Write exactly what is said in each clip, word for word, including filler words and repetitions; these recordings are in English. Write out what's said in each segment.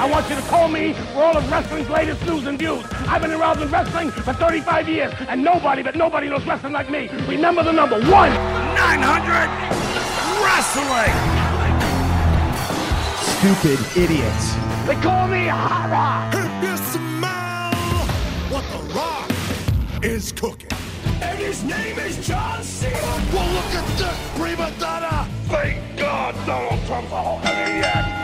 I want you to call me for all of wrestling's latest news and views. I've been around in wrestling for thirty-five years, and nobody, but nobody knows wrestling like me. Remember the number one. nine hundred Wrestling. Stupid idiots. They call me Hara. If you smell what the Rock is cooking. And his name is John Cena. Well, look at this prima donna. Thank God Donald Trump's a maniac.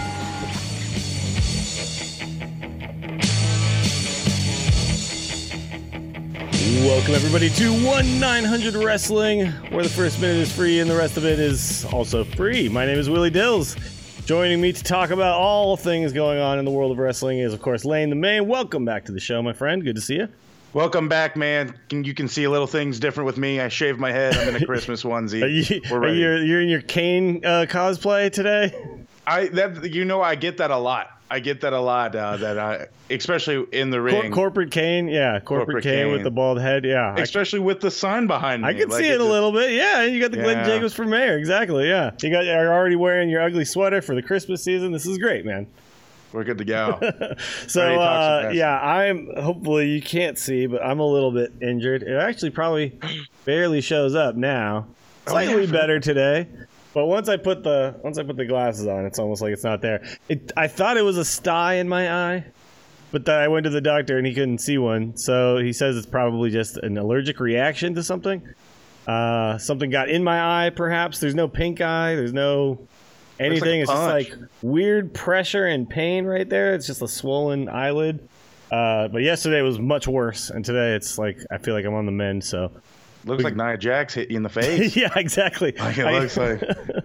Welcome everybody to one nine hundred Wrestling, where the first minute is free and the rest of it is also free. My name is Willie Dills. Joining me to talk about all things going on in the world of wrestling is, of course, Lane the Main. Welcome back to the show, my friend. Good to see you. Welcome back, man. You can see a little things different with me. I shaved my head. I'm in a Christmas onesie. Are you, We're are ready. you, you're in your Kane uh, cosplay today? I that you know I get that a lot. I get that a lot. Uh, that I, especially in the ring. Cor- corporate Kane, yeah, corporate, Corporate Kane, Kane. with the bald head, yeah. Especially with the sign behind me. I can Like, see it a just- little bit, yeah. You got the Glenn Yeah. Jacobs for mayor, exactly, yeah. You got you're already wearing your ugly sweater for the Christmas season. This is great, man. We're good to go. So Ready to talk some uh, wrestling. yeah, I'm hopefully you can't see, but I'm a little bit injured. It actually probably barely shows up now. Slightly Oh, yeah, for- better today, but once I put the once I put the glasses on, it's almost like it's not there. It I thought it was a sty in my eye, but then I went to the doctor and he couldn't see one. So he says it's probably just an allergic reaction to something. Uh, something got in my eye, perhaps. There's no pink eye. There's no anything. a It's just punch. like weird pressure and pain right there. It's just a swollen eyelid. Uh, but yesterday was much worse, and today it's like I feel like I'm on the mend. So Looks like Nia Jax hit you in the face. yeah, exactly. Like it I, looks like.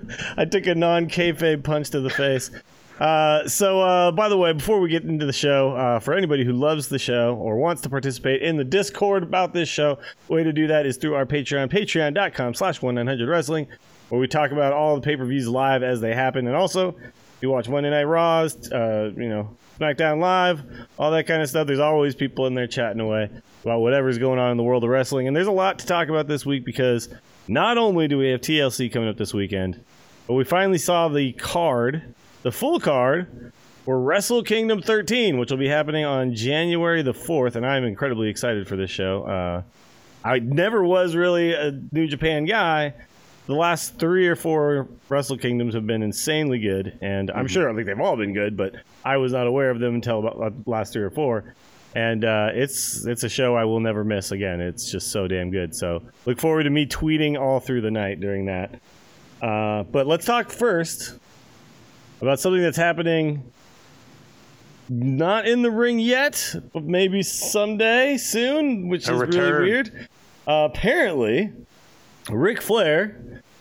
I took a non-kayfabe punch to the face. Uh, so, uh, by the way, before we get into the show, uh, for anybody who loves the show or wants to participate in the Discord about this show, the way to do that is through our Patreon, patreon.com slash 1900wrestling, where we talk about all the pay-per-views live as they happen. And also, if you watch Monday Night Raws, uh, you know, SmackDown Live, all that kind of stuff, there's always people in there chatting away about whatever's going on in the world of wrestling. And there's a lot to talk about this week because not only do we have T L C coming up this weekend, but we finally saw the card, the full card, for Wrestle Kingdom thirteen, which will be happening on January the fourth, and I'm incredibly excited for this show. Uh, I never was really a New Japan guy. The last three or four Wrestle Kingdoms have been insanely good, and I'm sure I think they've all been good, but I was not aware of them until about the last three or four. And uh, it's it's a show I will never miss again. It's just so damn good. So look forward to me tweeting all through the night during that. Uh, but let's talk first about something that's happening not in the ring yet, but maybe someday soon, which A is return. really weird. Uh, apparently, Ric Flair,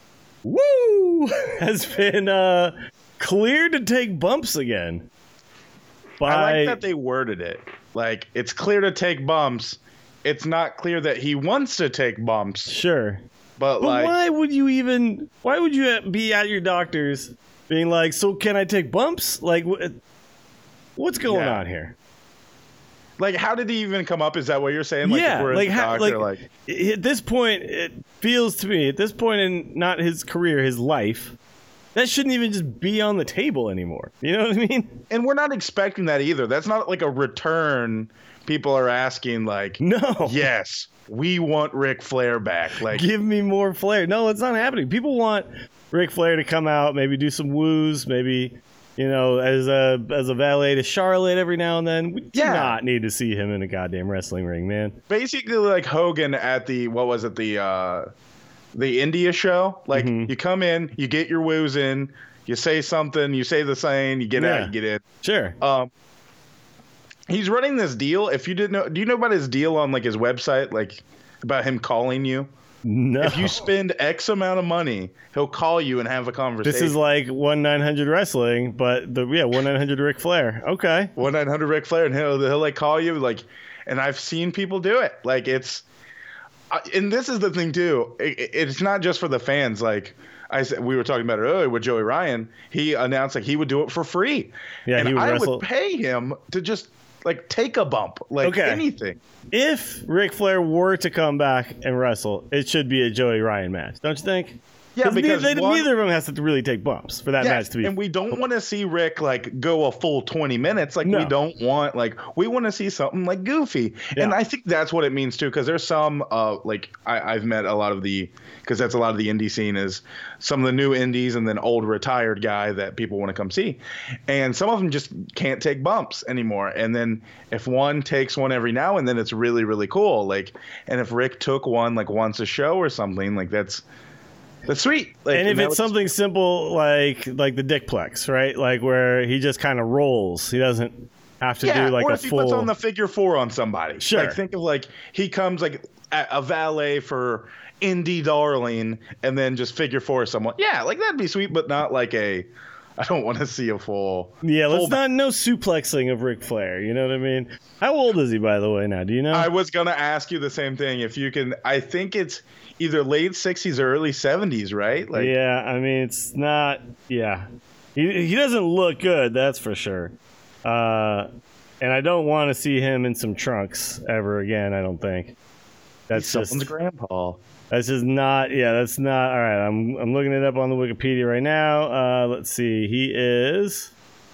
woo, has been uh, cleared to take bumps again. By, I like that they worded it. Like, it's clear to take bumps. It's not clear that he wants to take bumps. Sure. But, But like, why would you even, why would you be at your doctor's being like, so can I take bumps? Like, wh- what's going Yeah. on here? like, how did he even come up? Is that what you're saying? Like, yeah, if we're like, the how, doctor, like, like, i- at this point, it feels to me, at this point in not his career, his life, that shouldn't even just be on the table anymore. You know what I mean? and we're not expecting that either. That's not like a return. People are asking, like, No. yes, we want Ric Flair back. Like, Give me more Flair. No, it's not happening. People want Ric Flair to come out, maybe do some woos, maybe, you know, as a as a valet to Charlotte every now and then. We do Yeah. not need to see him in a goddamn wrestling ring, man. basically like Hogan at the, what was it, the uh, the India show. Like, Mhm. you come in, you get your woos in, you say something, you say the saying, you get Yeah. out, you get in. Sure. Um, he's running this deal. If you didn't know, do you know about his deal on like his website? Like about him calling you. No. If you spend X amount of money, he'll call you and have a conversation. This is like one nine hundred wrestling, but the yeah one nine hundred Ric Flair. Okay. one nine hundred Ric Flair, and he'll he'll like call you like, and I've seen people do it. Like it's, uh, and this is the thing too. It, it- it's not just for the fans. Like I said, we were talking about it earlier with Joey Ryan. He announced like he would do it for free. Yeah, and he would I wrestle. would pay him to just like take a bump, like Okay. anything. If Ric Flair were to come back and wrestle, it should be a Joey Ryan match, don't you think? Yeah, because neither, one, neither of them has to really take bumps for that yes, match to be. and we don't want to see Rick like go a full twenty minutes. Like No. we don't want like we want to see something like goofy, Yeah. and I think that's what it means too. Because there's some uh like I, I've met a lot of the because that's a lot of the indie scene is some of the new indies and then old retired guy that people want to come see, and some of them just can't take bumps anymore. And then if one takes one every now and then, it's really really cool. Like, and if Rick took one like once a show or something, like that's. That's sweet. Like, and if that it's was- something simple like like the Dickplex, right? Like where he just kind of rolls. He doesn't have to yeah, do like or a if he full. puts on the figure four on somebody. Sure. Like think of like he comes like a, a valet for Indie Darling and then just figure four someone. Yeah, like that'd be sweet, but not like a. I don't want to see a full. yeah, let's full not no suplexing of Ric Flair. You know what I mean? How old is he, by the way? Now, do you know? I was gonna ask you the same thing. If you can, I think it's either late sixties or early seventies, right? Like, yeah, I mean it's not. Yeah, he he doesn't look good. That's for sure. Uh, and I don't want to see him in some trunks ever again. I don't think. That's just someone's grandpa. That's just not. Yeah, that's not. All right, I'm I'm looking it up on the Wikipedia right now. Uh, let's see. He is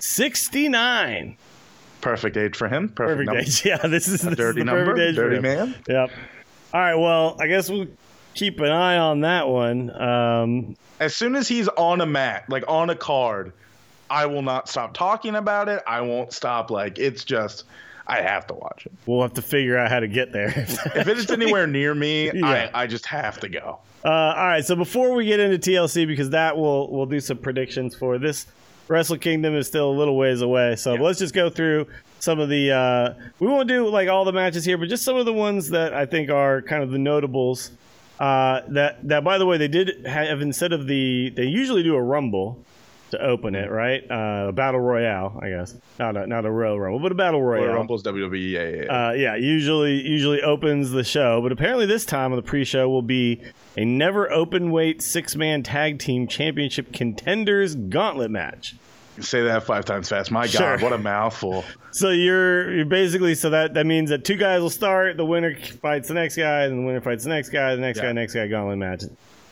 sixty-nine. Perfect age for him. Perfect, Perfect number. age. Yeah, this is, this Dirty is the number. perfect age Dirty for him. man. Yep. All right. Well, I guess we'll keep an eye on that one. Um, As soon as he's on a mat, like on a card, I will not stop talking about it. I won't stop. Like it's just, I have to watch it. we'll have to figure out how to get there. If it's anywhere near me, Yeah. I, I just have to go. Uh, all right, so before we get into T L C, because that will we'll do some predictions for this. Wrestle Kingdom is still a little ways away, so let's just go through some of the. Uh, we won't do like all the matches here, but just some of the ones that I think are kind of the notables. Uh, that that by the way, they did have instead of the they usually do a Rumble to open it, right? Uh, a Battle Royale, I guess, not a not a Royal Rumble, but a Battle Royale. Royal Rumble's W W E. Yeah, yeah, yeah. Uh, yeah, usually usually opens the show, but apparently this time on the pre-show will be a never open weight six-man tag team championship contenders gauntlet match. Say that five times fast. My Sure. God, what a mouthful. So you're you're basically so that that means that two guys will start, the winner fights the next guy, and the winner fights the next guy, the next Yeah. guy, next guy, gauntlet match.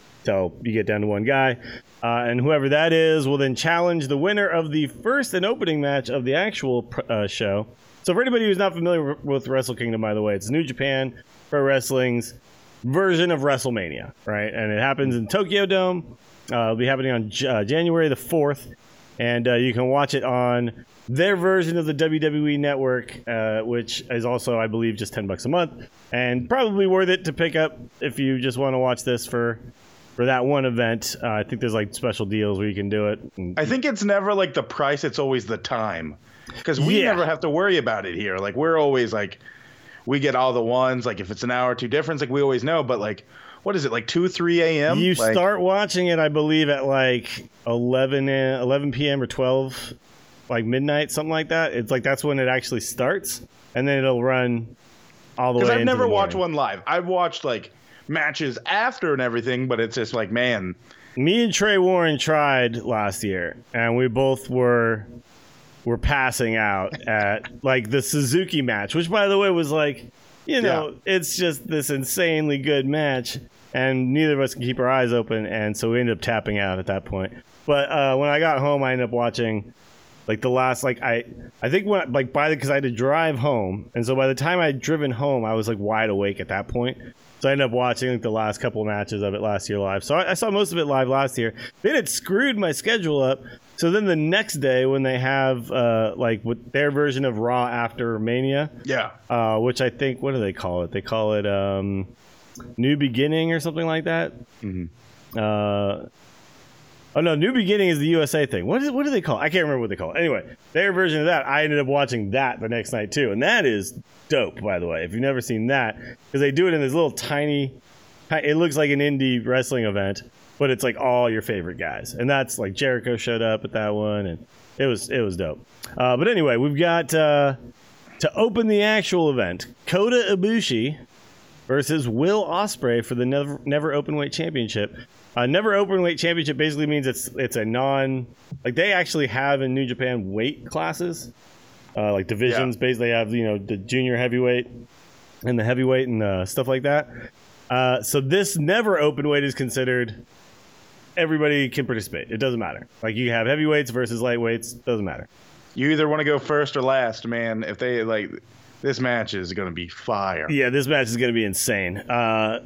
So you get down to one guy, uh, and whoever that is will then challenge the winner of the first and opening match of the actual pr- uh, show. So for anybody who's not familiar with Wrestle Kingdom, by the way, it's New Japan Pro Wrestling's version of WrestleMania, right? And it happens in Tokyo Dome. Uh, it'll be happening on J- uh, January the fourth, and uh, you can watch it on their version of the W W E Network, uh, which is also, I believe, just ten bucks a month, and probably worth it to pick up if you just want to watch this for. For that one event, uh, I think there's like special deals where you can do it. And- I think it's never like the price, it's always the time. Because we Yeah. never have to worry about it here. Like we're always like, we get all the ones. Like if it's an hour or two difference, like we always know. But like, what is it, like two, three a.m.? you Like, start watching it, I believe, at like eleven, uh, eleven p.m. or twelve, like midnight, something like that. It's like that's when it actually starts, and then it'll run all the way. Because I've into never the watched morning. one live. I've watched like matches after and everything, but it's just like, man, Me and Trey Warren tried last year, and we both were were passing out at like the Suzuki match, which, by the way, was like, you know, it's just this insanely good match, and neither of us can keep our eyes open, and so we ended up tapping out at that point. But uh, when I got home, I ended up watching like the last like I I think when like by the because I had to drive home, and so by the time I'd driven home, I was like wide awake at that point. So I ended up watching like the last couple of matches of it last year live. So I, I saw most of it live last year. Then it screwed my schedule up. So then the next day when they have uh, like with their version of Raw after Mania, yeah. uh, which I think what do they call it? They call it um, New Beginning or something like that. Mm-hmm. Uh, oh no, New Beginning is the U S A thing. What is what do they call it? I can't remember what they call it. Anyway, their version of that, I ended up watching that the next night too, and that is dope, by the way. If you've never seen that, because they do it in this little tiny, it looks like an indie wrestling event, but it's like all your favorite guys, and that's like Jericho showed up at that one, and it was it was dope. Uh, but anyway, we've got uh, to open the actual event, Kota Ibushi versus Will Ospreay for the Never Never Openweight Championship. Uh, Never Openweight Championship basically means it's it's a non like they actually have in New Japan weight classes. Uh, like divisions, Yeah. basically have, you know, the junior heavyweight and the heavyweight and uh, stuff like that. Uh, so this never open weight is considered everybody can participate. It doesn't matter. Like you have heavyweights versus lightweights. Doesn't matter. You either want to go first or last, man. If they like, this match is going to be fire. Yeah, this match is going to be insane. Uh,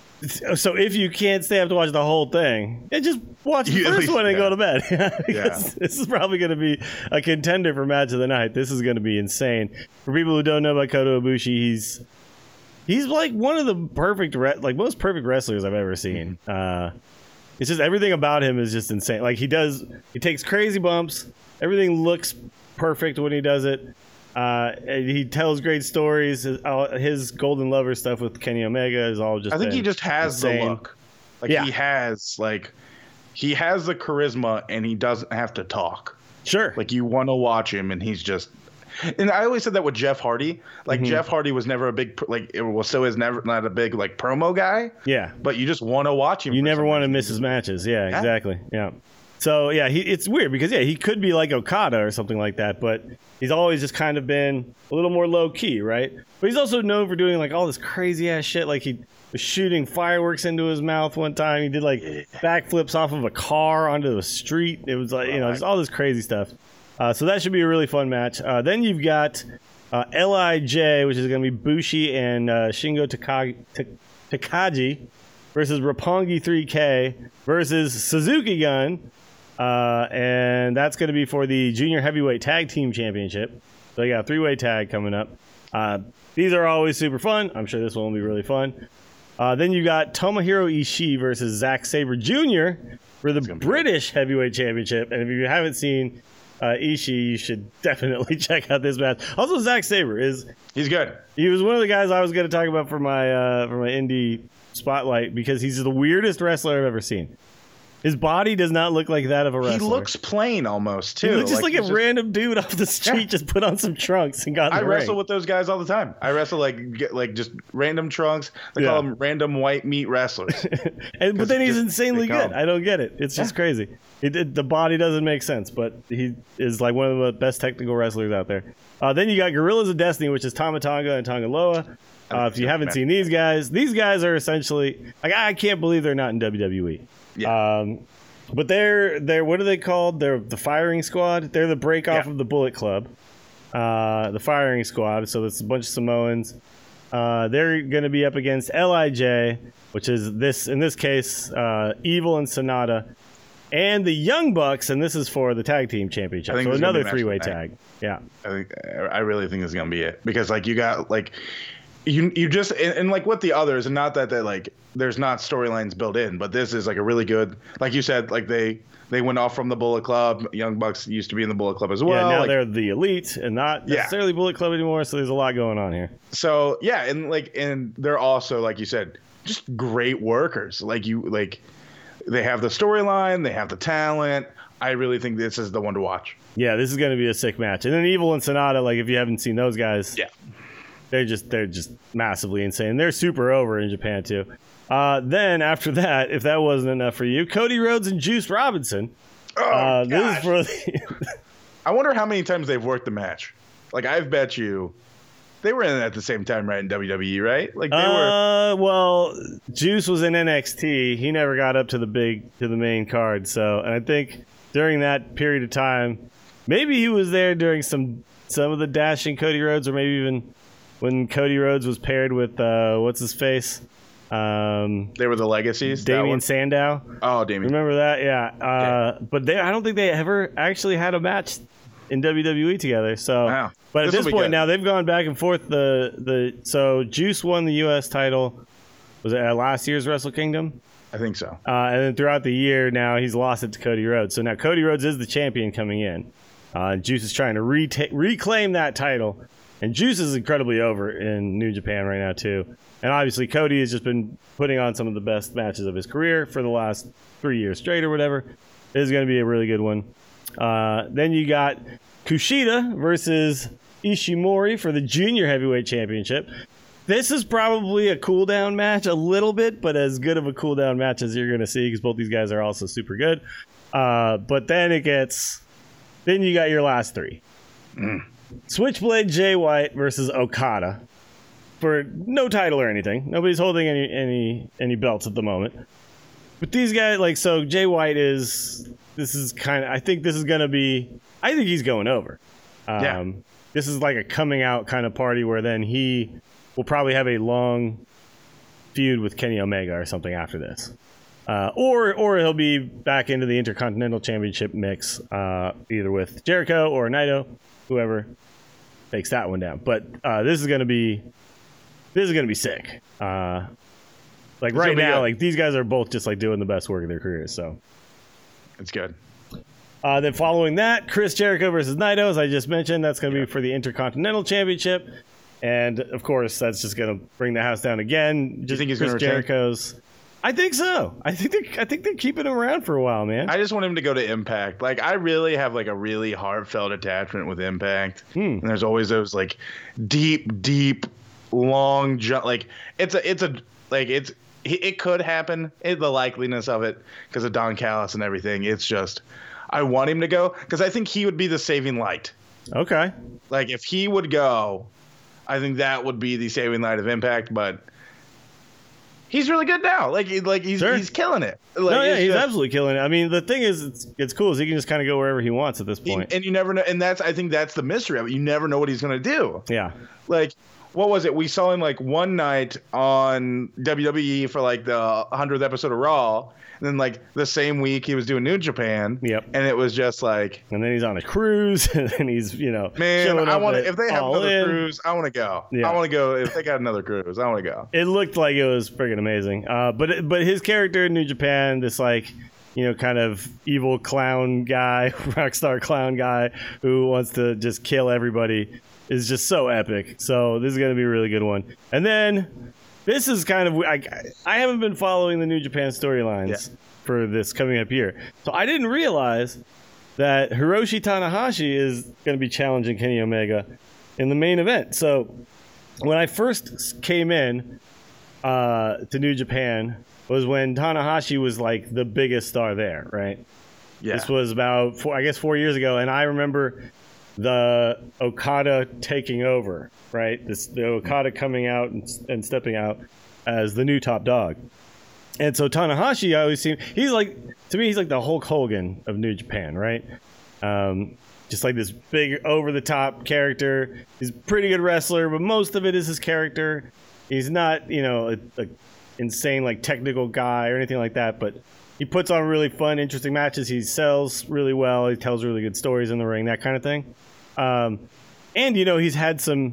so if you can't stay up to watch the whole thing, yeah, just watch the You at first least- one and yeah. go to bed. Because Yeah. this is probably going to be a contender for match of the night. This is going to be insane. For people who don't know about Kota Ibushi, he's he's like one of the perfect, re- like most perfect wrestlers I've ever seen. Uh, it's just everything about him is just insane. Like he does, he takes crazy bumps. Everything looks perfect when he does it. Uh, and he tells great stories. His, uh, his Golden Lover stuff with Kenny Omega is all just. I think he been just has insane. the look. Like Yeah. he has like he has the charisma and he doesn't have to talk. Sure. Like you want to watch him and he's just. And I always said that with Jeff Hardy. Like Mhm. Jeff Hardy was never a big pr- like it was so is never not a big like promo guy. yeah. But you just want to watch him. You for never some want to reason. miss his matches. Yeah, Yeah. exactly. Yeah. So yeah, he, it's weird because yeah, he could be like Okada or something like that, but he's always just kind of been a little more low key, right? But he's also known for doing like all this crazy ass shit. Like he was shooting fireworks into his mouth one time. He did like backflips off of a car onto the street. It was like you know just all this crazy stuff. Uh, so that should be a really fun match. Uh, then you've got uh, L I J, which is going to be Bushi and uh, Shingo Takagi, Ta- Takagi versus Roppongi three K versus Suzuki Gun. Uh, and that's going to be for the Junior Heavyweight Tag Team Championship. So you got a three-way tag coming up. Uh, these are always super fun. I'm sure this one will be really fun. Uh, then you got Tomohiro Ishii versus Zack Sabre Junior for the British Heavyweight Championship. And if you haven't seen uh, Ishii, you should definitely check out this match. Also, Zack Sabre is He's good. he was one of the guys I was going to talk about for my uh, for my indie spotlight because he's the weirdest wrestler I've ever seen. His body does not look like that of a wrestler. He looks plain almost too. He looks just like, he's a just- random dude off the street, Yeah. just put on some trunks and got in I the wrestle ring. with those guys all the time. I wrestle like get, like just random trunks. They Yeah. call them random white meat wrestlers. and, but then he's just- insanely they good. come. I don't get it. It's just crazy. It, it, the body doesn't make sense, but he is like one of the best technical wrestlers out there. Uh, then you got Gorillas of Destiny, which is Tama Tonga and Tonga Loa. Uh, if you haven't seen these guys, these guys are essentially like I can't believe they're not in W W E. Yeah. Um, but they're they're what are they called? They're the Firing Squad. They're the break off Yeah. of the Bullet Club. Uh, the Firing Squad. So it's a bunch of Samoans. Uh, they're going to be up against L I J, which is this in this case uh, Evil and Sonata, and the Young Bucks, and this is for the tag team championship. I think So this is gonna another be match three way of the tag. Yeah. I think I really think this is gonna be it because like you got like you you just and, and like with the others and not that they like there's not storylines built in, but this is like a really good like you said like they they went off from the Bullet Club. Young Bucks used to be in the Bullet Club as well. Yeah, now like, they're the Elite and not Yeah. necessarily Bullet Club anymore. So there's a lot going on here. so yeah, and like and they're also like you said just great workers. Like you like they have the storyline, they have the talent. I really think this is the one to watch. Yeah, this is going to be a sick match. And then Evil and Sonata, like if you haven't seen those guys, Yeah. they're just they're just massively insane. They're super over in Japan too. Uh, then after that, if that wasn't enough for you, Cody Rhodes and Juice Robinson. Oh, Uh, this gosh. is for the I wonder how many times they've worked the match. Like I've bet you they were in it at the same time, right? In W W E, right? Like they were. Uh, well, Juice was in N X T. He never got up to the big to the main card. So, and I think during that period of time, maybe he was there during some some of the dashing Cody Rhodes, or maybe even when Cody Rhodes was paired with uh, what's his face, um, They were the legacies. that Damian one? Sandow. Oh, Damien. Remember that? Yeah. Uh, But they, I don't think they ever actually had a match in W W E together. So, Wow. but at This'll this be point good. now, they've gone back and forth. The the so Juice won the U S title. Was it at last year's Wrestle Kingdom? I think so. Uh, and then throughout the year, now he's lost it to Cody Rhodes. So now Cody Rhodes is the champion coming in. Uh, Juice is trying to reta- reclaim that title. And Juice is incredibly over in New Japan right now, too. And obviously, Cody has just been putting on some of the best matches of his career for the last three years straight or whatever. This is going to be a really good one. Uh, then you got Kushida versus Ishimori for the Junior Heavyweight Championship. This is probably a cool down match a little bit, but as good of a cool down match as you're going to see because both these guys are also super good. Uh, but then it gets... Then you got your last three. Mm. Switchblade Jay White versus Okada for no title or anything. Nobody's holding any any any belts at the moment. But these guys, like, so Jay White is, this is kind of, I think this is going to be, I think he's going over. Um, Yeah. This is like a coming out kind of party where then he will probably have a long feud with Kenny Omega or something after this. Uh, or or he'll be back into the Intercontinental Championship mix, uh, either with Jericho or Naito, whoever takes that one down. But uh, this is going to be, this is going to be sick. Uh, like right now, good. like these guys are both just like doing the best work of their careers. So It's good. uh, then following that, Chris Jericho versus Naito, as I just mentioned, that's going to be for the Intercontinental Championship, and of course, that's just going to bring the house down again. Just think he's Chris gonna retain? Jericho's. I think so. I think they. I think they're keeping him around for a while, man. I just want him to go to Impact. Like, I really have like a really heartfelt attachment with Impact. Hmm. And there's always those like deep, deep, long jump. Like it's a, it's a, like it's, it could happen. It, the likeliness of it because of Don Callis and everything. It's just, I want him to go because I think he would be the saving light. Okay. Like if he would go, I think that would be the saving light of Impact. But he's really good now. Like, like he's Sure. he's killing it. Like, No, yeah, it's he's just- absolutely killing it. I mean, the thing is, it's, it's cool. Is he can just kind of go wherever he wants at this point. And you never know, and that's I think that's the mystery of it. You never know what he's gonna do. Yeah. Like, what was it? We saw him like one night on W W E for like the hundredth episode of Raw, and then like the same week he was doing New Japan. Yep. And it was just like, And then he's on a cruise, and then he's, you know, man, showing I up want at to. If they have All another In. cruise, I want to go. Yeah. I want to go. If they got another cruise, I want to go. It looked like it was friggin' amazing. Uh, but but his character in New Japan, this like, you know, kind of evil clown guy, rock star clown guy who wants to just kill everybody, is just so epic. So this is going to be a really good one. And then this is kind of, I, I haven't been following the New Japan storylines Yeah. for this coming up year. So I didn't realize that Hiroshi Tanahashi is going to be challenging Kenny Omega in the main event. So when I first came in uh, to New Japan was when Tanahashi was like the biggest star there, right? Yeah. This was about, four, I guess, four years ago, and I remember the Okada taking over, right? This the Okada coming out and, and stepping out as the new top dog. And so Tanahashi, I always see he's like, to me, he's like the Hulk Hogan of New Japan, right? Um, just like this big over-the-top character. He's a pretty good wrestler, but most of it is his character. He's not, you know, a, a insane like technical guy or anything like that, but he puts on really fun, interesting matches. He sells really well. He tells really good stories in the ring, that kind of thing. Um, and you know, he's had some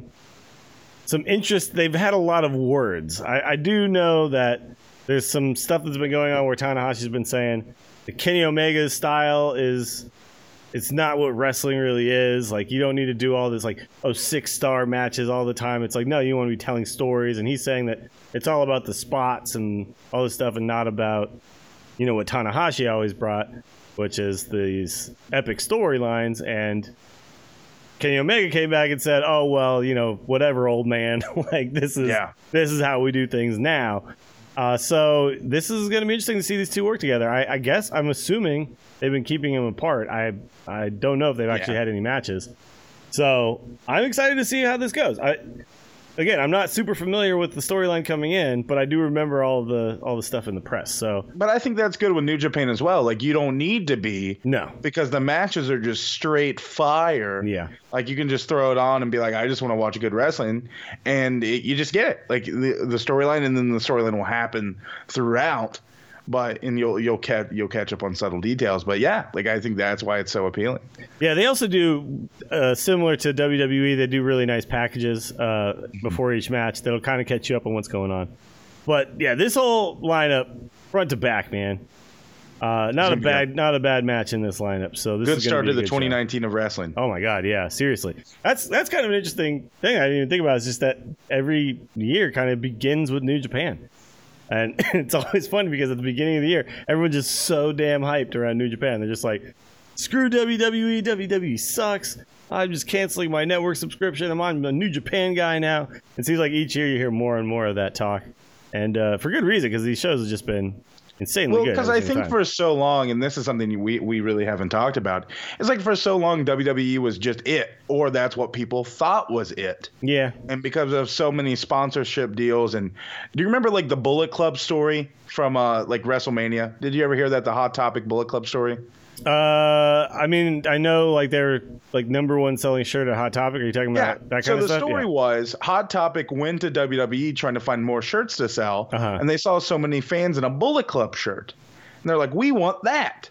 some interest. They've had a lot of words. I, I do know that there's some stuff that's been going on where Tanahashi's been saying the Kenny Omega's style is it's not what wrestling really is. Like, you don't need to do all this like oh six star matches all the time. It's like, no, you want to be telling stories. And he's saying that it's all about the spots and all this stuff, and not about, you know, what Tanahashi always brought, which is these epic storylines. And Kenny Omega came back and said, "Oh well, you know, whatever, old man. Like this is Yeah. this is how we do things now." Uh, so this is going to be interesting to see these two work together. I, I guess I'm assuming they've been keeping them apart. I I don't know if they've actually Yeah. had any matches. So I'm excited to see how this goes. I again, I'm not super familiar with the storyline coming in, but I do remember all the all the stuff in the press. So But I think that's good with New Japan as well. Like, you don't need to be, no, because the matches are just straight fire. yeah, Like, you can just throw it on and be like, I just want to watch good wrestling, and it, you just get it. Like the the storyline, and then the storyline will happen throughout. But and you'll you'll catch you'll catch up on subtle details. But yeah, like I think that's why it's so appealing. yeah. They also do uh, similar to W W E. They do really nice packages uh, before each match that'll kind of catch you up on what's going on. But yeah, this whole lineup, front to back, man. Uh, not a be bad, not a bad match in this lineup. So this Good is gonna start be to a the good show. twenty nineteen of wrestling. Oh my god, yeah, seriously. That's that's kind of an interesting thing I didn't even think about. Is just that every year kind of begins with New Japan. And it's always funny because at the beginning of the year, everyone's just so damn hyped around New Japan. They're just like, screw W W E, W W E sucks. I'm just canceling my network subscription. I'm on a New Japan guy now. It seems like each year you hear more and more of that talk. And uh, for good reason, because these shows have just been insanely well, good. because at the I same think time. for so long, and this is something we we really haven't talked about. It's like for so long, W W E was just it, or that's what people thought was it. yeah. And because of so many sponsorship deals, and do you remember like the Bullet Club story from uh like WrestleMania? Did you ever hear that, the Hot Topic Bullet Club story? Uh, I mean, I know like they're like number one selling shirt at Hot Topic. Are you talking Yeah. about that kind so of the stuff? story Yeah. was Hot Topic went to W W E trying to find more shirts to sell, Uh-huh. and they saw so many fans in a Bullet Club shirt, and they're like, "We want that."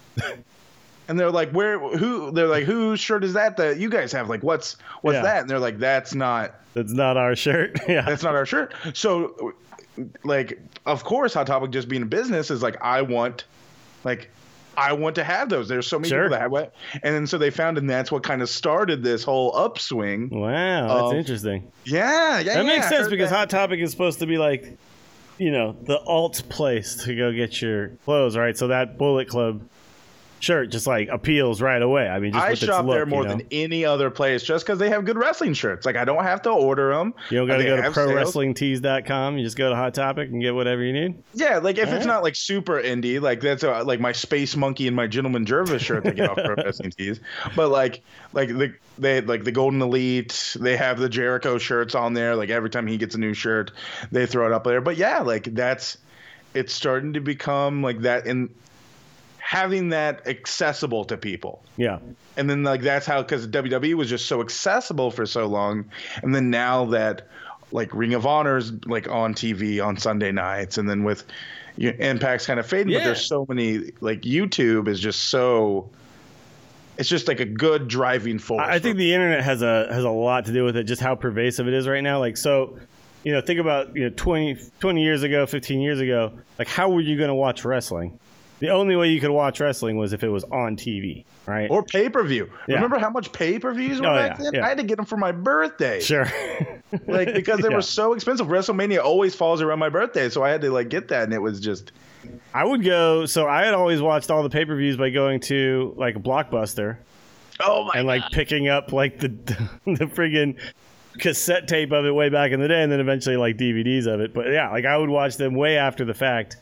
And they're like, "Where? Who?" They're like, "Whose shirt is that that you guys have? Like, what's what's Yeah. that?" And they're like, "That's not That's not our shirt. yeah. that's not our shirt." So, like, of course, Hot Topic, just being a business, is like, "I want, like." I want to have those. There's so many Sure. people that have it. And then so they found, and that's what kind of started this whole upswing. Wow, that's Um, interesting. Yeah, yeah, That yeah, makes I sense heard because that. Hot Topic is supposed to be like, you know, the alt place to go get your clothes, right? So that Bullet Club shirt just like appeals right away. I mean, just I with its shop look, there more you know? than any other place just because they have good wrestling shirts. Like, I don't have to order them. You don't got to They go to have pro sales. wrestling tees dot com. You just go to Hot Topic and get whatever you need. Yeah, like if All it's right. not like super indie, like that's uh like my Space Monkey and my Gentleman Jervis shirt they get off Pro Wrestling Tees. But like, like the they had, like the Golden Elite, they have the Jericho shirts on there. Like every time he gets a new shirt, they throw it up there. But yeah, like that's it's starting to become like that in having that accessible to people. Yeah. And then like that's how, because W W E was just so accessible for so long, and then now that like Ring of Honor's like on T V on Sunday nights, and then with you know, Impact's kind of fading, Yeah. but there's so many, like YouTube is just so, it's just like a good driving force. I I think the internet has a has a lot to do with it, just how pervasive it is right now. Like, so, you know, think about, you know, twenty, twenty years ago, fifteen years ago, like how were you going to watch wrestling? The only way you could watch wrestling was if it was on T V, right? or pay per view. Yeah. Remember how much pay per views were Oh, back yeah, then? yeah. I had to get them for my birthday. Sure. Like because they Yeah. were so expensive. WrestleMania always falls around my birthday, so I had to like get that, and it was just. I would go, so I had always watched all the pay-per-views by going to like a Blockbuster Oh my and like picking up like the the friggin' cassette tape of it way back in the day, and then eventually like D V Ds of it. But yeah, like I would watch them way after the fact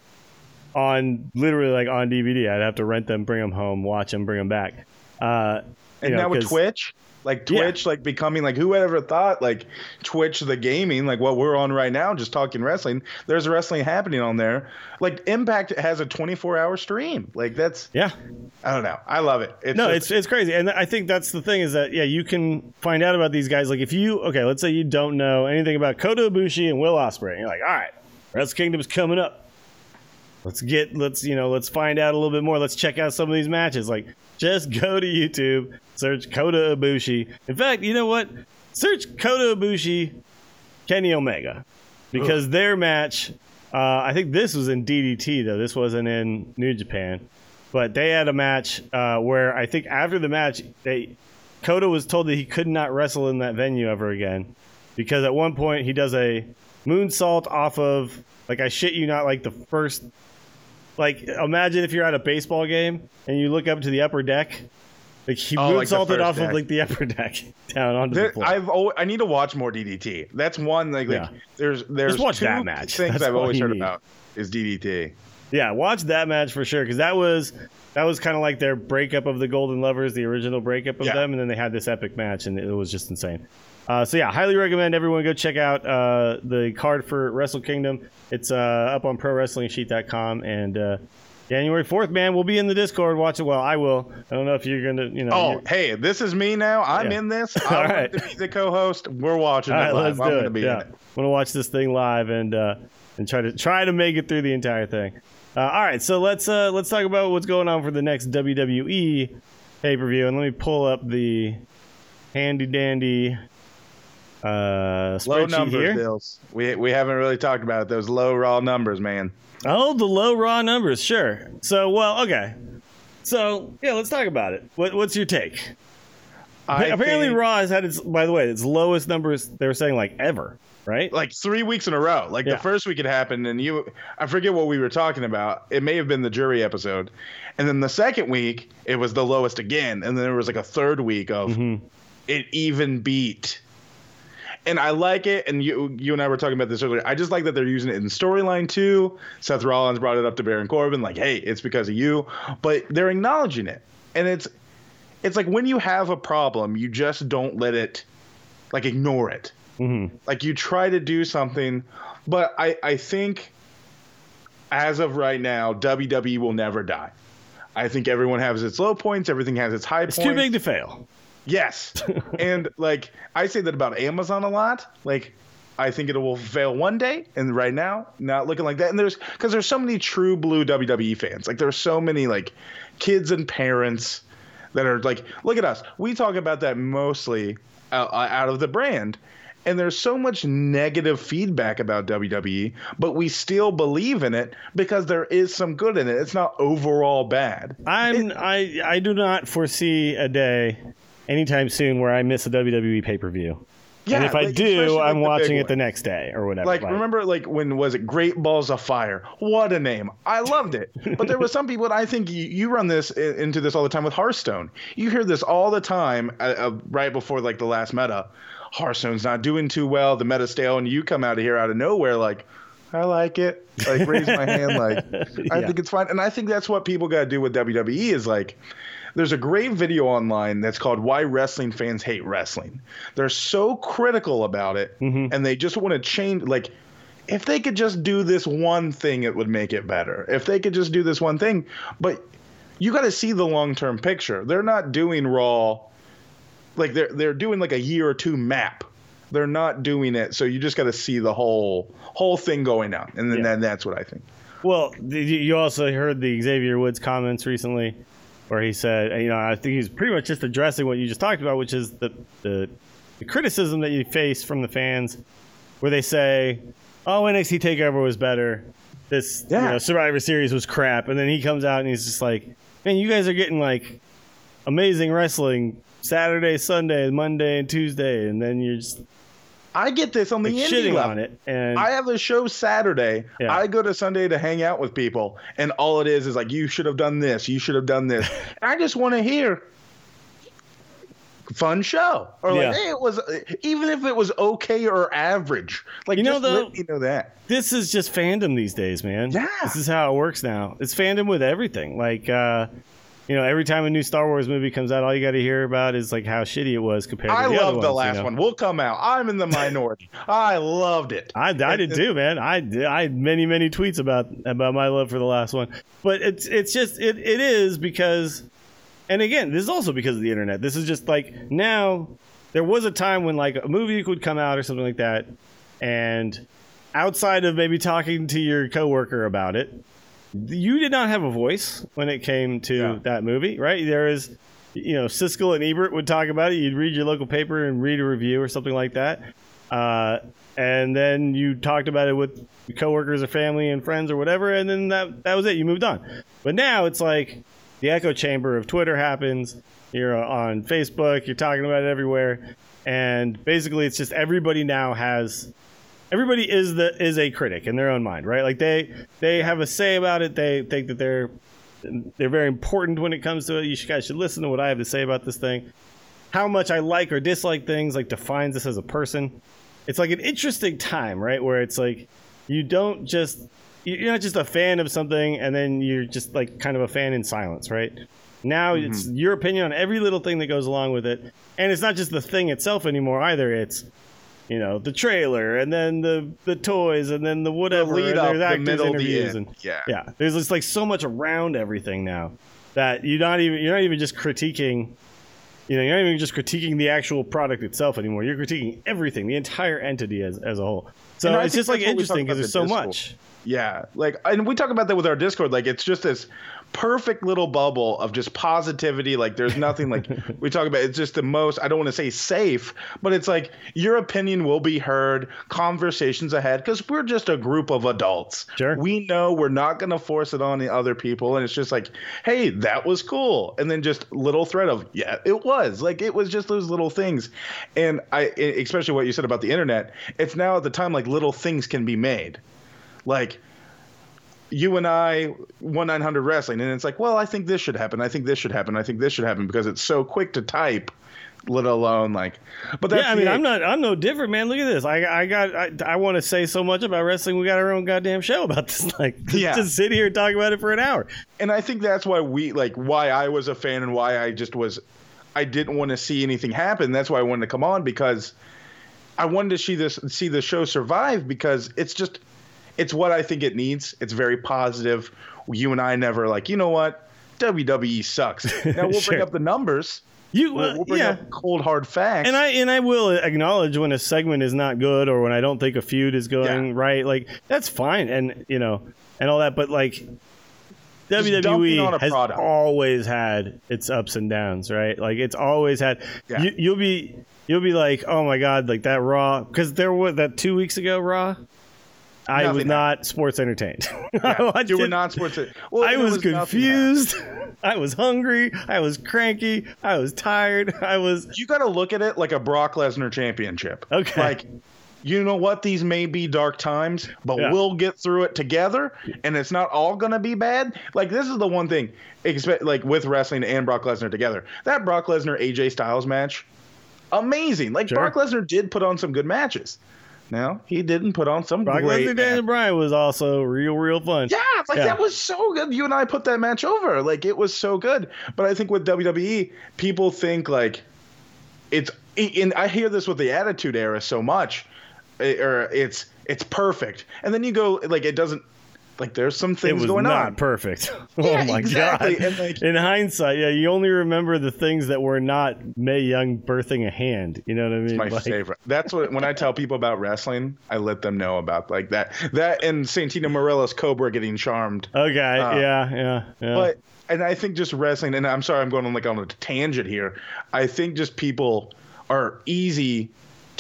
on literally like on D V D. I'd have to rent them, bring them home, watch them, bring them back. Uh, And you know, now with 'cause- Twitch, like Yeah. Twitch, like becoming like who ever thought like Twitch the gaming, like what we're on right now, just talking wrestling. There's wrestling happening on there. Like Impact has a twenty-four hour stream. Like that's yeah. I don't know. I love it. It's No, just- it's it's crazy, and I think that's the thing is that yeah, you can find out about these guys. Like if you okay, let's say you don't know anything about Kota Ibushi and Will Ospreay, and you're like, all right, Wrestle Kingdom's coming up. Let's get let's you know let's find out a little bit more. Let's check out some of these matches. Like just go to YouTube, search Kota Ibushi. In fact, you know what? Search Kota Ibushi, Kenny Omega, because their match. Uh, I think this was in D D T though. This wasn't in New Japan. But they had a match uh, where I think after the match, they Kota was told that he could not wrestle in that venue ever again because at one point he does a moonsault off of, like I shit you not, like the first, like imagine if you're at a baseball game and you look up to the upper deck, like he Oh, like the moonsaulted first off deck. of like the upper deck down onto There, the floor. I've always, I need to watch more D D T. That's one like, Yeah. like there's there's Just watch two that match. things That's I've all always you heard need. about is D D T. Yeah, watch that match for sure because that was that was kind of like their breakup of the Golden Lovers, the original breakup of Yeah. them, and then they had this epic match, and it was just insane. Uh, so yeah, highly recommend everyone go check out uh, the card for Wrestle Kingdom. It's uh, up on pro wrestling sheet dot com, and uh, January fourth, man, we'll be in the Discord. Watch it. Well, I will. I don't know if you're gonna, you know. Oh, you're- hey, this is me now. I'm Yeah. in this. All I right. want to be the co-host. We're watching all it right, live. let's I'm do going to it. be Yeah, in it. I'm gonna watch this thing live and uh, and try to try to make it through the entire thing. Uh, all right, so let's uh, let's talk about what's going on for the next W W E pay per view, and let me pull up the handy dandy uh, Low spreadsheet numbers, here. Bills. We we haven't really talked about it. Those low raw numbers, man. Oh, the low raw numbers, sure. So, well, okay. So, yeah, let's talk about it. What, what's your take? I Apparently, think, Raw has had its, by the way, its lowest numbers. They were saying like ever, right? like three weeks in a row. Like Yeah. the first week it happened, and you, I forget what we were talking about. It may have been the jury episode, and then the second week it was the lowest again, and then there was like a third week of Mhm. it even beat. And I like it, and you you and I were talking about this earlier. I just like that they're using it in storyline too. Seth Rollins brought it up to Baron Corbin, like, hey, it's because of you. But they're acknowledging it. And it's it's like when you have a problem, you just don't let it, like, ignore it. Mm-hmm. Like, you try to do something. But I, I think, as of right now, W W E will never die. I think everyone has its low points. Everything has its high it's points. It's too big to fail. Yes. And, like, I say that about Amazon a lot. Like, I think it will fail one day, and right now, not looking like that. And there's, because there's so many true blue W W E fans. Like, there's so many, like, kids and parents that are like, look at us. We talk about that mostly out, out of the brand. And there's so much negative feedback about W W E, but we still believe in it because there is some good in it. It's not overall bad. I'm, it, I, I do not foresee a day anytime soon where I miss a W W E pay-per-view. Yeah, and if I like, do, like I'm the watching it one. the next day or whatever. Like, like, remember, like, when was it Great Balls of Fire? What a name. I loved it. But there was some people, and I think you, you run this into this all the time with Hearthstone. You hear this all the time uh, uh, right before, like, the last meta. Hearthstone's not doing too well. The meta's stale, and you come out of here out of nowhere like, I like it. Like, raise my hand like, I yeah. think it's fine. And I think that's what people got to do with W W E is, like, there's a great video online that's called Why Wrestling Fans Hate Wrestling. They're so critical about it, mm-hmm. and they just want to change. Like, if they could just do this one thing, it would make it better. If they could just do this one thing. But you got to see the long-term picture. They're not doing Raw. Like, they're, they're doing, like, a year or two map. They're not doing it. So you just got to see the whole whole thing going on. And then, yeah. then that's what I think. Well, you also heard the Xavier Woods comments recently, where he said, you know, I think he's pretty much just addressing what you just talked about, which is the, the the criticism that you face from the fans, where they say, oh, N X T TakeOver was better. This Yeah. you know, Survivor Series was crap. And then he comes out and he's just like, man, you guys are getting, like, amazing wrestling Saturday, Sunday, Monday, and Tuesday. And then you're just I get this on the like, indie shitting level. on it. And I have a show Saturday. Yeah. I go to Sunday to hang out with people, and all it is is like, you should have done this, you should have done this. And I just want to hear fun show, or like, Yeah. hey, it was, even if it was okay or average. Like, You know, just though, let me know that. this is just fandom these days, man. Yeah. This is how it works now. It's fandom with everything. Like, uh, you know, every time a new Star Wars movie comes out, all you got to hear about is, like, how shitty it was compared to I the other love the ones, last you know? one. We'll come out. I'm in the minority. I loved it. I, I did too, man. I, did- I had many, many tweets about about my love for the last one. But it's it's just, it, it is because, and again, this is also because of the internet. This is just like, now, there was a time when, like, a movie would come out or something like that, and outside of maybe talking to your coworker about it, you did not have a voice when it came to Yeah. that movie, right? There is, you know, Siskel and Ebert would talk about it. You'd read your local paper and read a review or something like that. Uh, and then you talked about it with your coworkers or family and friends or whatever, and then that that was it. You moved on. But now it's like the echo chamber of Twitter happens. You're on Facebook. You're talking about it everywhere. And basically it's just everybody now has... Everybody is the is a critic in their own mind, right? Like they they have a say about it. They think that they're they're very important when it comes to it. You guys should listen to what I have to say about this thing. How much I like or dislike things like defines us as a person. It's like an interesting time, right? Where it's like you don't just you're not just a fan of something and then you're just like kind of a fan in silence, right? Now mm-hmm. it's your opinion on every little thing that goes along with it, and it's not just the thing itself anymore either. It's you know, the trailer, and then the, the toys, and then the whatever, The lead and up, there's the actors middle, the interviews, end. and Yeah. yeah, there's just like so much around everything now that you're not even you're not even just critiquing, you know, you're not even just critiquing the actual product itself anymore. You're critiquing everything, the entire entity as as a whole. So And I it's think just like that's what we interesting talk about because there's the so Discord. much. Yeah, like, and we talk about that with our Discord. Like, it's just this perfect little bubble of just positivity. Like, there's nothing like we talk about. It's just the most. I don't want to say safe, but it's like your opinion will be heard. Conversations ahead because we're just a group of adults. Sure. We know we're not going to force it on the other people, and it's just like, hey, that was cool, and then just little thread of yeah, it was like it was just those little things, and I especially what you said about the internet. It's now at the time like little things can be made. Like you and I, one nine hundred Wrestling, and it's like, well, I think this should happen. I think this should happen. I think this should happen because it's so quick to type let alone like. But that's yeah, I mean, the, I'm not, I'm no different, man. Look at this. I, I got, I, I want to say so much about wrestling. We got our own goddamn show about this. Like, just, Yeah. just sit here and talk about it for an hour. And I think that's why we like why I was a fan and why I just was, I didn't want to see anything happen. That's why I wanted to come on, because I wanted to see this, see the show survive, because it's just, it's what I think it needs. It's very positive. You and I never like, you know what, W W E sucks. Now we'll Sure. bring up the numbers. You, We'll, uh, we'll bring yeah. up cold hard facts. And I and I will acknowledge when a segment is not good or when I don't think a feud is going Yeah. right. Like, that's fine, and you know, and all that. But like, W W E dumping on a has product. always had its ups and downs, right? Like, it's always had. Yeah. You, you'll be you'll be like, oh my god, like that Raw, because there was that two weeks ago Raw. I Nothing was not sports entertained. Yeah, I watched you were it. not sports. Well, I there was, nothing confused. I was hungry. I was cranky. I was tired. I was. You got to look at it like a Brock Lesnar championship. Okay. Like, you know what? These may be dark times, but Yeah. we'll get through it together, and it's not all going to be bad. Like, this is the one thing, expect, like, with wrestling and Brock Lesnar together. That Brock Lesnar-A J Styles match, amazing. Like, Sure. Brock Lesnar did put on some good matches. Now, he didn't put on some Brock great Lesnar, Daniel matches. Bryan was also real, real fun. Yeah, like Yeah. that was so good. You and I put that match over. Like, it was so good. But I think with W W E, people think like it's. And I hear this with the Attitude Era so much, eh, or it's it's perfect. And then you go like it doesn't. Like, there's some It things was going not on. perfect. Yeah, oh my exactly. god! And, like- In hindsight, yeah, you only remember the things that were not Mae Young birthing a hand. You know what I mean? My Like, favorite. That's what when I tell people about wrestling, I let them know about like that. That and Santino Morella's Cobra getting charmed. Okay, Uh, yeah, yeah, yeah. But and I think just wrestling, and I'm sorry I'm going on like on a tangent here. I think just people are easy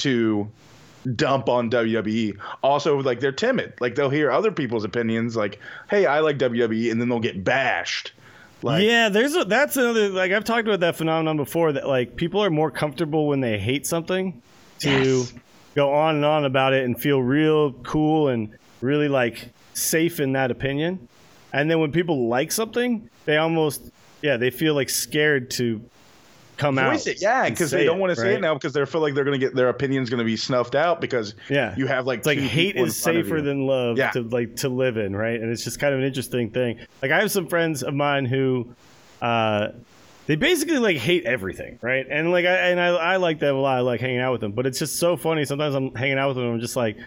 to dump on W W E. Also, like they're timid. Like they'll hear other people's opinions, like, "Hey, I like W W E," and then they'll get bashed. Like, yeah, there's a, that's another, like, I've talked about that phenomenon before, that like people are more comfortable when they hate something to Yes. go on and on about it and feel real cool and really like safe in that opinion. And then when people like something, they almost, yeah, they feel like scared to come out. voice it, yeah, and because say they don't want to say right? it now because they feel like they're going to get their opinion's going to be snuffed out because Yeah. you have like It's like two hate people in is front of safer you. than love Yeah. to like to live in, right? And it's just kind of an interesting thing. Like, I have some friends of mine who uh they basically like hate everything, right? And like I and I, I like them a lot. I like hanging out with them, but it's just so funny. Sometimes I'm hanging out with them and I'm just like,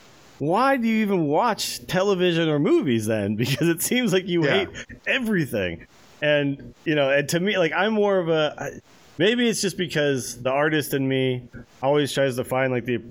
why do you even watch television or movies then? Because it seems like you Yeah. hate everything. And you know, and to me, like, I'm more of a I- maybe it's just because the artist in me always tries to find like the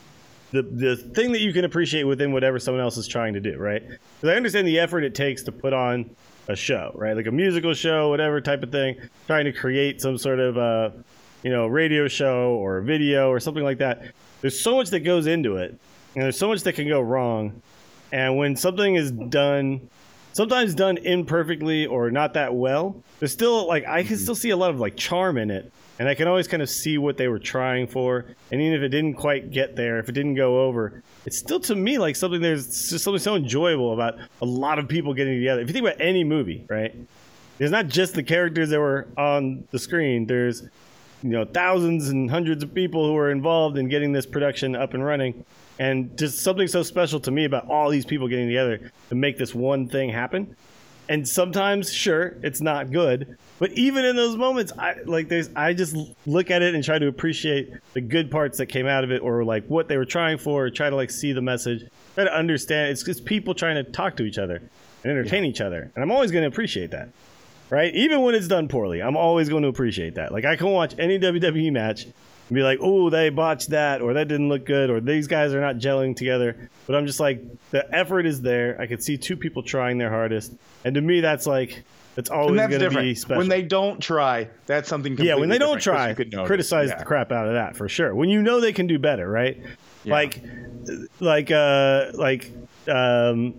the the thing that you can appreciate within whatever someone else is trying to do, right? Because I understand the effort it takes to put on a show, right? Like a musical show, whatever type of thing, trying to create some sort of uh, you know, radio show or a video or something like that. There's so much that goes into it, and there's so much that can go wrong. And when something is done, sometimes done imperfectly or not that well, there's still like I can still see a lot of like charm in it. And I can always kind of see what they were trying for. And even if it didn't quite get there, if it didn't go over, it's still to me like something there's just something so enjoyable about a lot of people getting together. If you think about any movie, right? There's not just the characters that were on the screen. There's, you know, thousands and hundreds of people who are involved in getting this production up and running. And just something so special to me about all these people getting together to make this one thing happen. And sometimes, sure, it's not good, but even in those moments, I like there's I just look at it and try to appreciate the good parts that came out of it, or like what they were trying for, or try to like see the message, try to understand. It's just people trying to talk to each other and entertain each other, and I'm always going to appreciate that, right? Even when it's done poorly, I'm always going to appreciate that. Like, I can watch any W W E match and be like, oh, they botched that, or that didn't look good, or these guys are not gelling together. But I'm just like, the effort is there. I could see two people trying their hardest. And to me, that's like, it's And always that's going to different. be special. When they don't try, that's something completely yeah, when they don't different, 'cause try, you could notice. criticize Yeah. the crap out of that for sure. When you know they can do better, right? Yeah. Like, like, uh, like, um,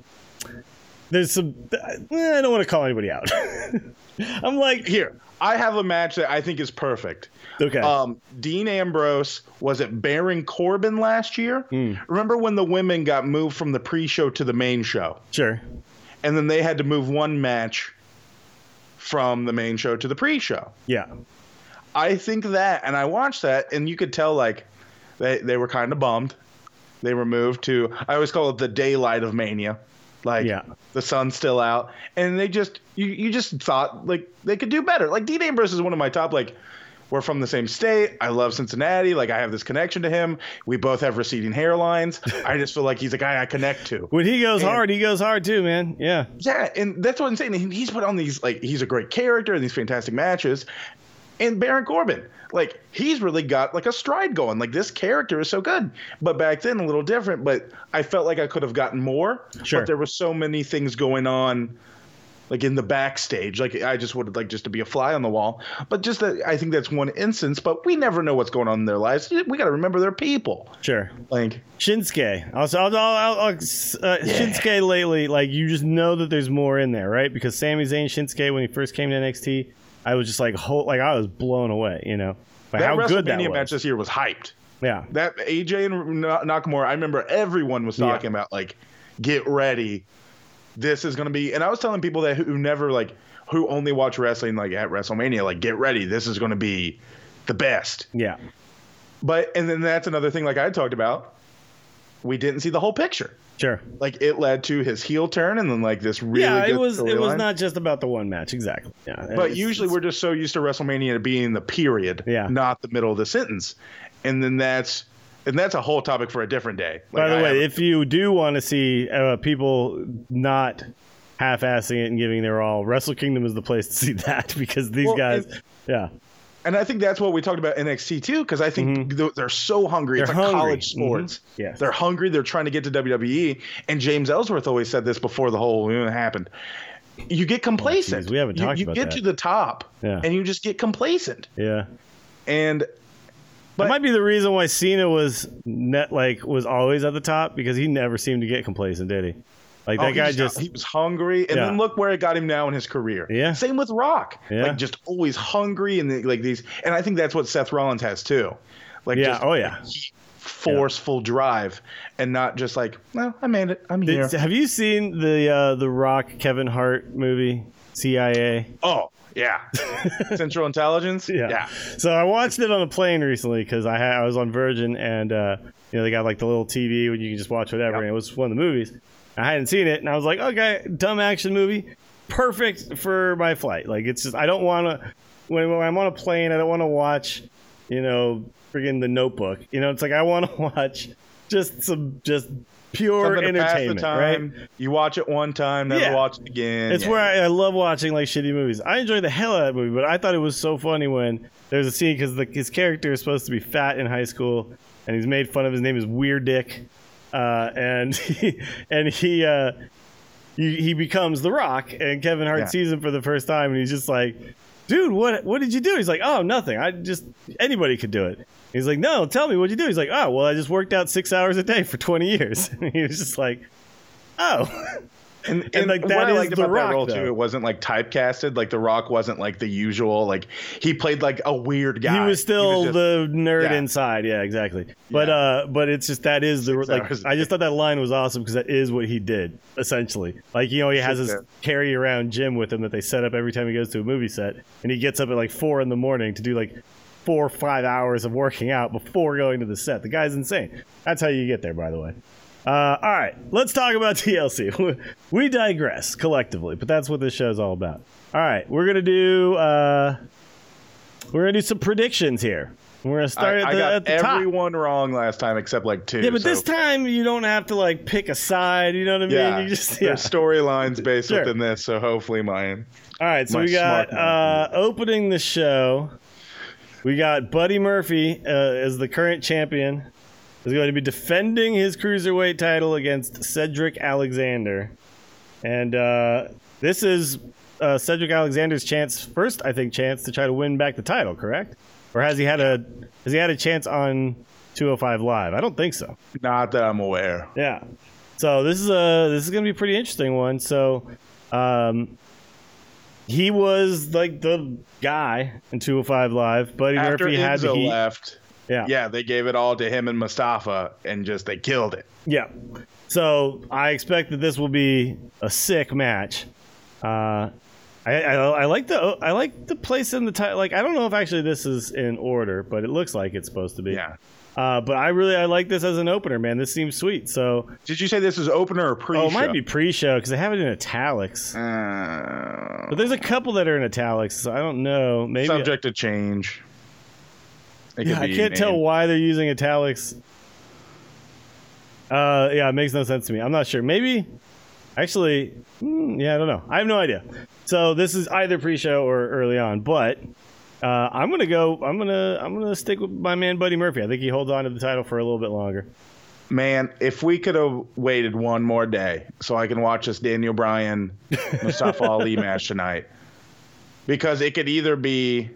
there's some, eh, I don't want to call anybody out. I'm like, Here, I have a match that I think is perfect. okay. Um, Dean Ambrose was it Baron Corbin last year? Hmm. Remember when the women got moved from the pre-show to the main show, sure. and then they had to move one match from the main show to the pre-show? Yeah. I think that, and I watched that, and you could tell like they they were kind of bummed. They were moved to, I always call it the daylight of Mania. Like, Yeah. the sun's still out. And they just, you, you just thought, like, they could do better. Like, Dean Ambrose is one of my top, like, we're from the same state. I love Cincinnati. Like, I have this connection to him. We both have receding hairlines. I just feel like he's a guy I connect to. When he goes And- hard, he goes hard too, man. Yeah. Yeah, and that's what I'm saying. And he's put on these, like, he's a great character in these fantastic matches. And Baron Corbin, like, he's really got, like, a stride going. Like, this character is so good. But back then, a little different. But I felt like I could have gotten more. Sure. But there were so many things going on, like, in the backstage. Like, I just would like just to be a fly on the wall. But just that, I think that's one instance. But we never know what's going on in their lives. We got to remember they're people. Sure. Like, Shinsuke. Also, I'll, I'll, I'll, uh, Shinsuke lately, like, you just know that there's more in there, right? Because Sami Zayn, Shinsuke, when he first came to N X T, I was just like, whole, like I was blown away, you know, by that how good that WrestleMania was. match this year was hyped. Yeah. That A J and Na- Nakamura, I remember everyone was talking Yeah. about, like, get ready. This is going to be, and I was telling people that who never, like, who only watch wrestling, like, at WrestleMania, like, get ready. This is going to be the best. Yeah. But, and then that's another thing, like I talked about, we didn't see the whole picture. Sure. Like, it led to his heel turn and then, like, this really yeah, good it was it was storyline. not just about the one match, exactly. Yeah. But It's- usually it's- we're just so used to WrestleMania being the period, Yeah. not the middle of the sentence. And then that's, and that's a whole topic for a different day. By Like, the I way, have- if you do want to see uh, people not half-assing it and giving their all, Wrestle Kingdom is the place to see that because these Well, guys, and- yeah. And I think that's what we talked about N X T too, because I think th- they're so hungry. It's Mm-hmm. They're like hungry. college sports. Mhm. Yes. They're hungry. They're trying to get to W W E. And James Ellsworth always said this before the whole you know, happened. You get complacent. Oh, geez, we haven't you, talked you about get that. to the top, Yeah. and you just get complacent. Yeah. And That might be the reason why Cena was net like was always at the top because he never seemed to get complacent, did he? Like oh, that he guy just, just he was hungry, and Yeah. then look where it got him now in his career. Yeah. Same with Rock. Yeah. Like just always hungry and like these. And I think that's what Seth Rollins has too. Like Yeah, just oh, yeah. forceful drive, and not just like, well, I made it. I'm here. Did- have you seen the uh, the Rock Kevin Hart movie C I A? Oh, yeah. Central Intelligence? Yeah. So I watched it on a plane recently because I had, I was on Virgin and uh, you know they got like the little T V where you can just watch whatever, Yep. and it was one of the movies. I hadn't seen it, and I was like, okay, dumb action movie, perfect for my flight. Like it's just I don't want to when, when I'm on a plane, I don't want to watch, you know, friggin' The Notebook. You know, it's like I want to watch just some just pure Something to pass the entertainment, time. right? You watch it one time, never Yeah. watch it again. It's Yeah. where I, I love watching like shitty movies. I enjoy the hell out of that movie, but I thought it was so funny when there's a scene because his character is supposed to be fat in high school, and he's made fun of. His name is Weird Dick, uh, and he, and he uh, he he becomes The Rock, and Kevin Hart Yeah. sees him for the first time, and he's just like, "Dude, what what did you do?" He's like, "Oh, nothing. I just anybody could do it." He's like, "No, tell me what'd you do?" He's like, "Oh, well, I just worked out six hours a day for twenty years." And he was just like, "Oh." And, And, and like, what that I is liked The about Rock, that role though. too, it wasn't like typecasted. Like The Rock wasn't like the usual. Like he played like a weird guy. He was still just- the nerd yeah. inside, yeah, exactly. But Yeah. uh, but it's just that is the Six like. hours a I just day. thought that line was awesome because that is what he did essentially. Like you know, he has Six his hours. carry around gym with him that they set up every time he goes to a movie set, and he gets up at like four in the morning to do like four or five hours of working out before going to the set. The guy's insane. That's how you get there, by the way. Uh, all right, let's talk about T L C. We digress collectively, but that's what this show's all about. All right, we're gonna do uh, we're gonna do some predictions here. We're gonna start I, at I the, got at the top. everyone wrong last time except like two. Yeah, but so- this time you don't have to like pick a side. You know what I mean? yeah, You just yeah. there's storylines based Sure. within this, so hopefully mine. All right, so my we got smart uh, opening the show. We got Buddy Murphy uh, as the current champion. Is going to be defending his cruiserweight title against Cedric Alexander, and uh, this is uh, Cedric Alexander's chance first, I think, chance to try to win back the title. Correct? Or has he had a has he had a chance on two oh five Live? I don't think so. Not that I'm aware. Yeah. So this is a this is going to be a pretty interesting one. So, um, he was like the guy in two oh five Live. Buddy After Murphy had the Enzo heat. left, Yeah. yeah, they gave it all to him and Mustafa, and just they killed it. Yeah. So I expect that this will be a sick match. Uh, I, I I like the I like the place in the title. Like I don't know if actually this is in order, but it looks like it's supposed to be. Yeah. Uh, but I really I like this as an opener, man. This seems sweet. So Did you say this is opener or pre-show? oh, it might be pre-show because they have it in italics. Uh, But there's a couple that are in italics, so I don't know. Maybe subject to change. It yeah, could I be can't tell named. why they're using italics. Uh, yeah, it makes no sense to me. I'm not sure. Maybe, actually, hmm, yeah, I don't know. I have no idea. So this is either pre-show or early on, but uh, I'm gonna go. I'm gonna. I'm gonna stick with my man Buddy Murphy. I think he holds on to the title for a little bit longer. Man, if we could have waited one more day so I can watch this Daniel Bryan Mustafa Ali match tonight, because it could either be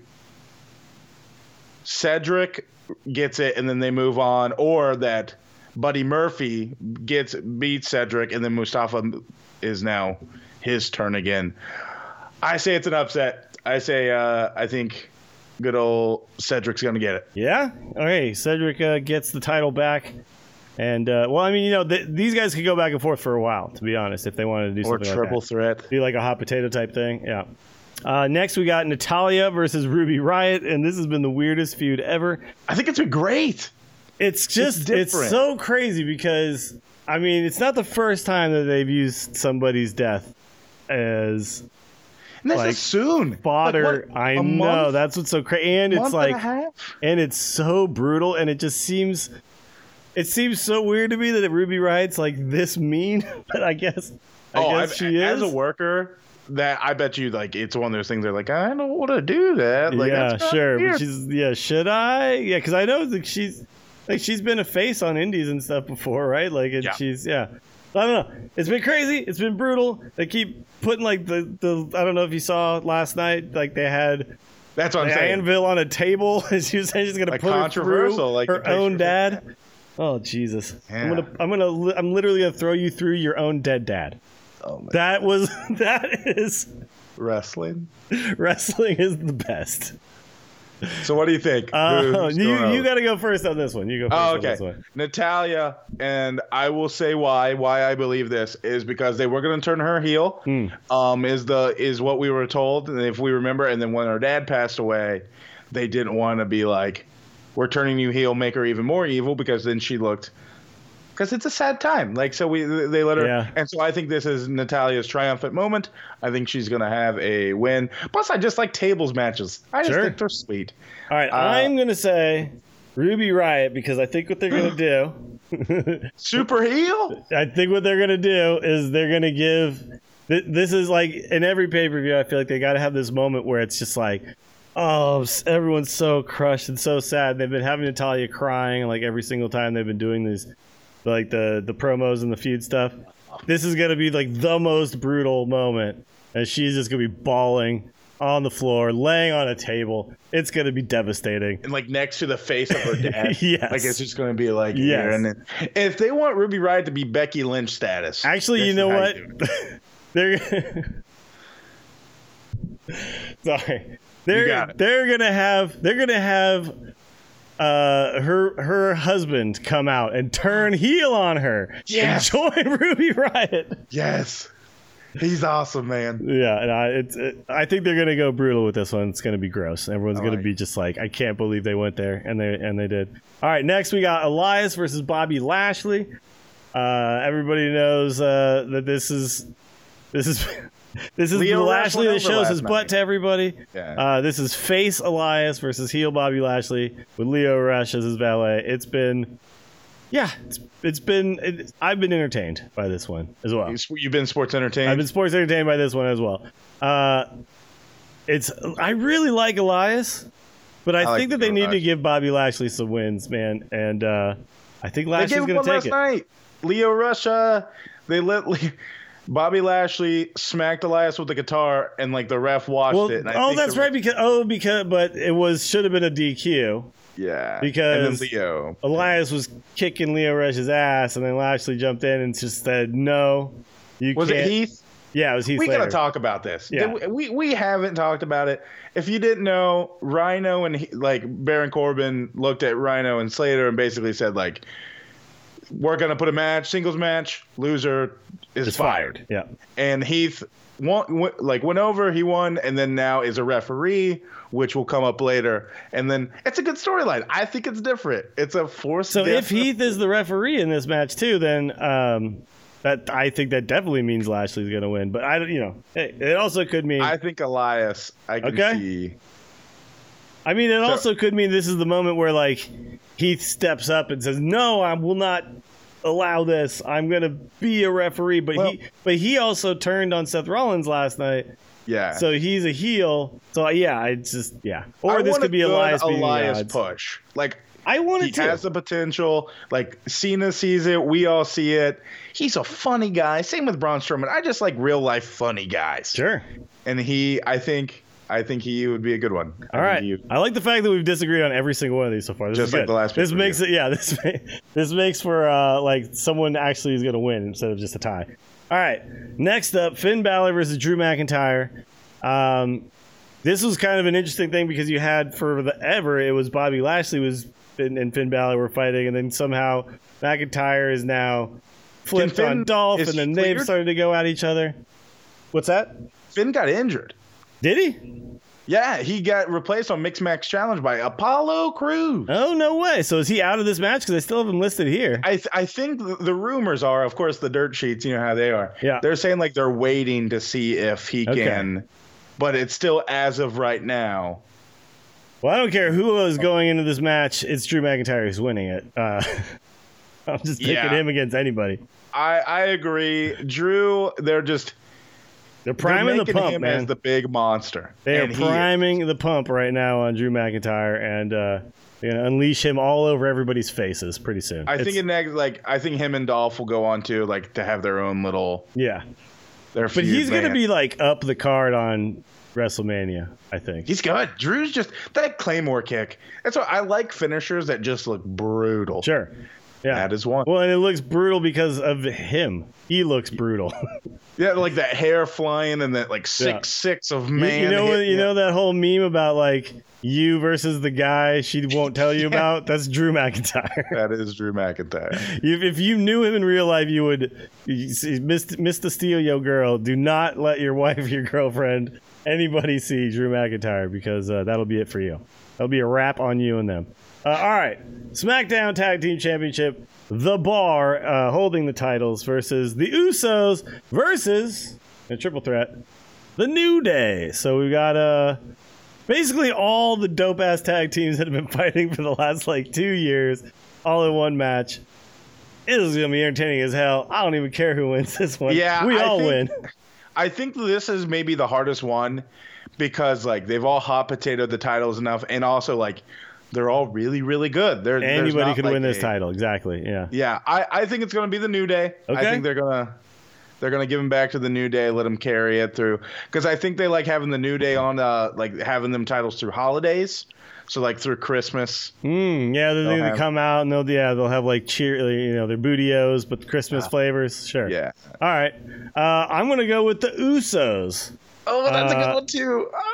Cedric gets it and then they move on, or that Buddy Murphy gets beats Cedric and then Mustafa is now his turn again. I say it's an upset. I say uh, I think good old Cedric's gonna get it. Yeah. Okay. Cedric uh, gets the title back, and uh, well, I mean, you know, th- these guys could go back and forth for a while, to be honest, if they wanted to do Or something triple like that. threat. Be like a hot potato type thing. Yeah. Uh, next, we got Natalya versus Ruby Riott, and this has been the weirdest feud ever. I think it's been great. It's just, it's, different. so crazy because, I mean, it's not the first time that they've used somebody's death as And this Like, is soon. fodder. Like, what, I a know, month? that's what's so crazy. And it's month like, and a half? and it's so brutal, and it just seems, it seems so weird to me that Ruby Riott's like this mean, but I guess, I oh, guess I've- she is. as a worker. That I bet you, like, it's one of those things. They're like, I don't want to do that. Like, yeah, that's kinda sure. weird. But she's yeah. Should I? Yeah, because I know that she's like she's been a face on indies and stuff before, right? Like, and Yeah. she's yeah. I don't know. It's been crazy. It's been brutal. They keep putting like the the. I don't know if you saw last night. Like they had That's what I'm the saying. anvil on a table, and she was saying she's gonna Like put her controversial, through like the her picture own of- dad. Oh Jesus! I'm Yeah. gonna I'm gonna li- I'm literally gonna throw you through your own dead dad. Oh, man. That was that is Wrestling. wrestling is the best. So what do you think? Uh, Who's you going you over? got to go first on this one. You go first Oh, on okay. this one. Natalia, and I will say why. Why I believe this is because they were going to turn her heel. Hmm. Um, is the is what we were told, and if we remember. And then when her dad passed away, they didn't want to be like, "We're turning you heel, make her even more evil," because then she looked. Because it's a sad time, like so we they let her, Yeah. and so I think this is Natalia's triumphant moment. I think she's gonna have a win. Plus, I just like tables matches. I just Sure. think they're sweet. All right, Uh, I'm gonna say Ruby Riott because I think what they're gonna do. Super heel. I think what they're gonna do is they're gonna give. Th- this is like in every pay per view. I feel like they got to have this moment where it's just like, oh, s- everyone's so crushed and so sad. They've been having Natalia crying like every single time they've been doing these, like the the promos and the feud stuff. This is gonna be like the most brutal moment, and she's just gonna be bawling on the floor, laying on a table. It's gonna be devastating. And like next to the face of her dad. Yes. Like it's just going to be like, Yes. here. And then, if they want Ruby Riott to be Becky Lynch status. Actually, this you is know how what? do it. they're sorry. You They're got it. they're gonna have they're gonna have uh her her husband come out and turn heel on her. Yes. And join Ruby Riott. Yes. He's awesome, man. Yeah, and I it's it, I think they're gonna go brutal with this one. It's gonna be gross. Everyone's I gonna like be just like, I can't believe they went there, and they and they did. All right, next we got Elias versus Bobby Lashley. Uh, everybody knows uh, that this is this is this is Leo the Rush Lashley went that over shows last his night. butt to everybody. Yeah. Uh, this is face Elias versus heel Bobby Lashley with Leo Rush as his valet. It's been, yeah, it's, it's been. It, I've been entertained by this one as well. You've been sports entertained. I've been sports entertained by this one as well. Uh, it's I really like Elias, but I, I like think that they Leo need to Rush. give Bobby Lashley some wins, man. And uh, I think They Lashley's gave him going one to take last it. night. Leo Rush, uh, they let Le- Bobby Lashley smacked Elias with the guitar, and like the ref watched Well, it. And I oh, think that's the- right. Because oh, because but it was should have been a D Q. Yeah. Because- and then Leo. Elias was kicking Leo Rush's ass, and then Lashley jumped in and just said, "No, you Was can't." it Heath? Yeah, it was Heath We Slater. gotta talk about this. Yeah. Did we, we we haven't talked about it. If you didn't know, Rhino and he, like Baron Corbin looked at Rhino and Slater and basically said like, we're gonna put a match, singles match. Loser is It's fired. fired. Yeah. And Heath won, went, like went over, he won, and then now is a referee, which will come up later. And then it's a good storyline. I think it's different. It's a forced. So death. if Heath is the referee in this match too, then um, that I think that definitely means Lashley's going to win. But I don't, you know, hey, it also could mean. I think Elias. I can Okay. see. I mean, it So- also could mean this is the moment where like Heath steps up and says, "No, I will not allow this. I'm going to be a referee." But Well- he, but he also turned on Seth Rollins last night, Yeah. so he's a heel. So yeah, I just yeah. Or I this want could be a good Elias beating the Elias odds. push. Like I want he it too. has the potential. Like Cena sees it. We all see it. He's a funny guy. Same with Braun Strowman. I just like real life funny guys. Sure. And he, I think, I think he would be a good one. I All right. think he- I like the fact that we've disagreed on every single one of these so far. This Just is like good. the last This pay-per-view. makes it, yeah. This ma- this makes for uh, like someone actually is going to win instead of just a tie. All right. Next up, Finn Balor versus Drew McIntyre. Um, this was kind of an interesting thing because you had forever it was Bobby Lashley was Finn, and Finn Balor were fighting, and then somehow McIntyre is now flipped Finn- on Dolph, is and then he they've cleared? started to go at each other. What's that? Finn got injured. Did he? Yeah, he got replaced on Mixed Match Challenge by Apollo Crews. Oh, no way. So is he out of this match? Because I still have him listed here. I th- I think the, the rumors are, of course, the dirt sheets. You know how they are. Yeah. They're saying like they're waiting to see if he Okay. can, but it's still as of right now. Well, I don't care who is going into this match. It's Drew McIntyre who's winning it. Uh, I'm just picking Yeah. him against anybody. I I agree. Drew, they're just They're they're priming the making pump, him man. as the big monster. They are And he- priming the pump right now on Drew McIntyre, and uh, they're going to unleash him all over everybody's faces pretty soon. I think It's- it next, like I think him and Dolph will go on to like to have their own little yeah. their. But feud, he's going to man. be like up the card on WrestleMania, I think. He's good. Drew's just that Claymore kick. That's what I like. Finishers that just look brutal. Sure. Yeah. That is one. Well, and it looks brutal because of him. He looks brutal. Yeah, like that hair flying and that like six Yeah. six of You- man. you know, hitting you it. know that whole meme about like you versus the guy she won't tell you about. That's Drew McIntyre. That is Drew McIntyre. if, if you knew him in real life, you would you see, Mister Mister Steal Yo Girl. Do not let your wife, your girlfriend, anybody see Drew McIntyre because uh, that'll be it for you. That'll be a wrap on you and them. Uh, all right, SmackDown Tag Team Championship. The Bar uh, holding the titles versus the Usos versus a triple threat. The New Day. So we got uh basically all the dope ass tag teams that have been fighting for the last like two years, all in one match. It is gonna be entertaining as hell. I don't even care who wins this one. Yeah, we I all think- win. I think this is maybe the hardest one because like they've all hot potatoed the titles enough, and also like they're all really really good. They're, there's Anybody not, could like, win this a- title. Exactly. Yeah. Yeah, I, I think it's gonna be the New Day. I Okay. think they're gonna they're gonna give them back to the New Day, let them carry it through because I think they like having the New Day on uh like having them titles through holidays. So like through Christmas. Mm, yeah, they're They'll going to have- come out and they'll yeah they'll have like cheer you know their bootios but Christmas flavors. Sure. Yeah. All right. Uh, I'm gonna go with the Usos. Oh, that's a Uh, good one too. Ah.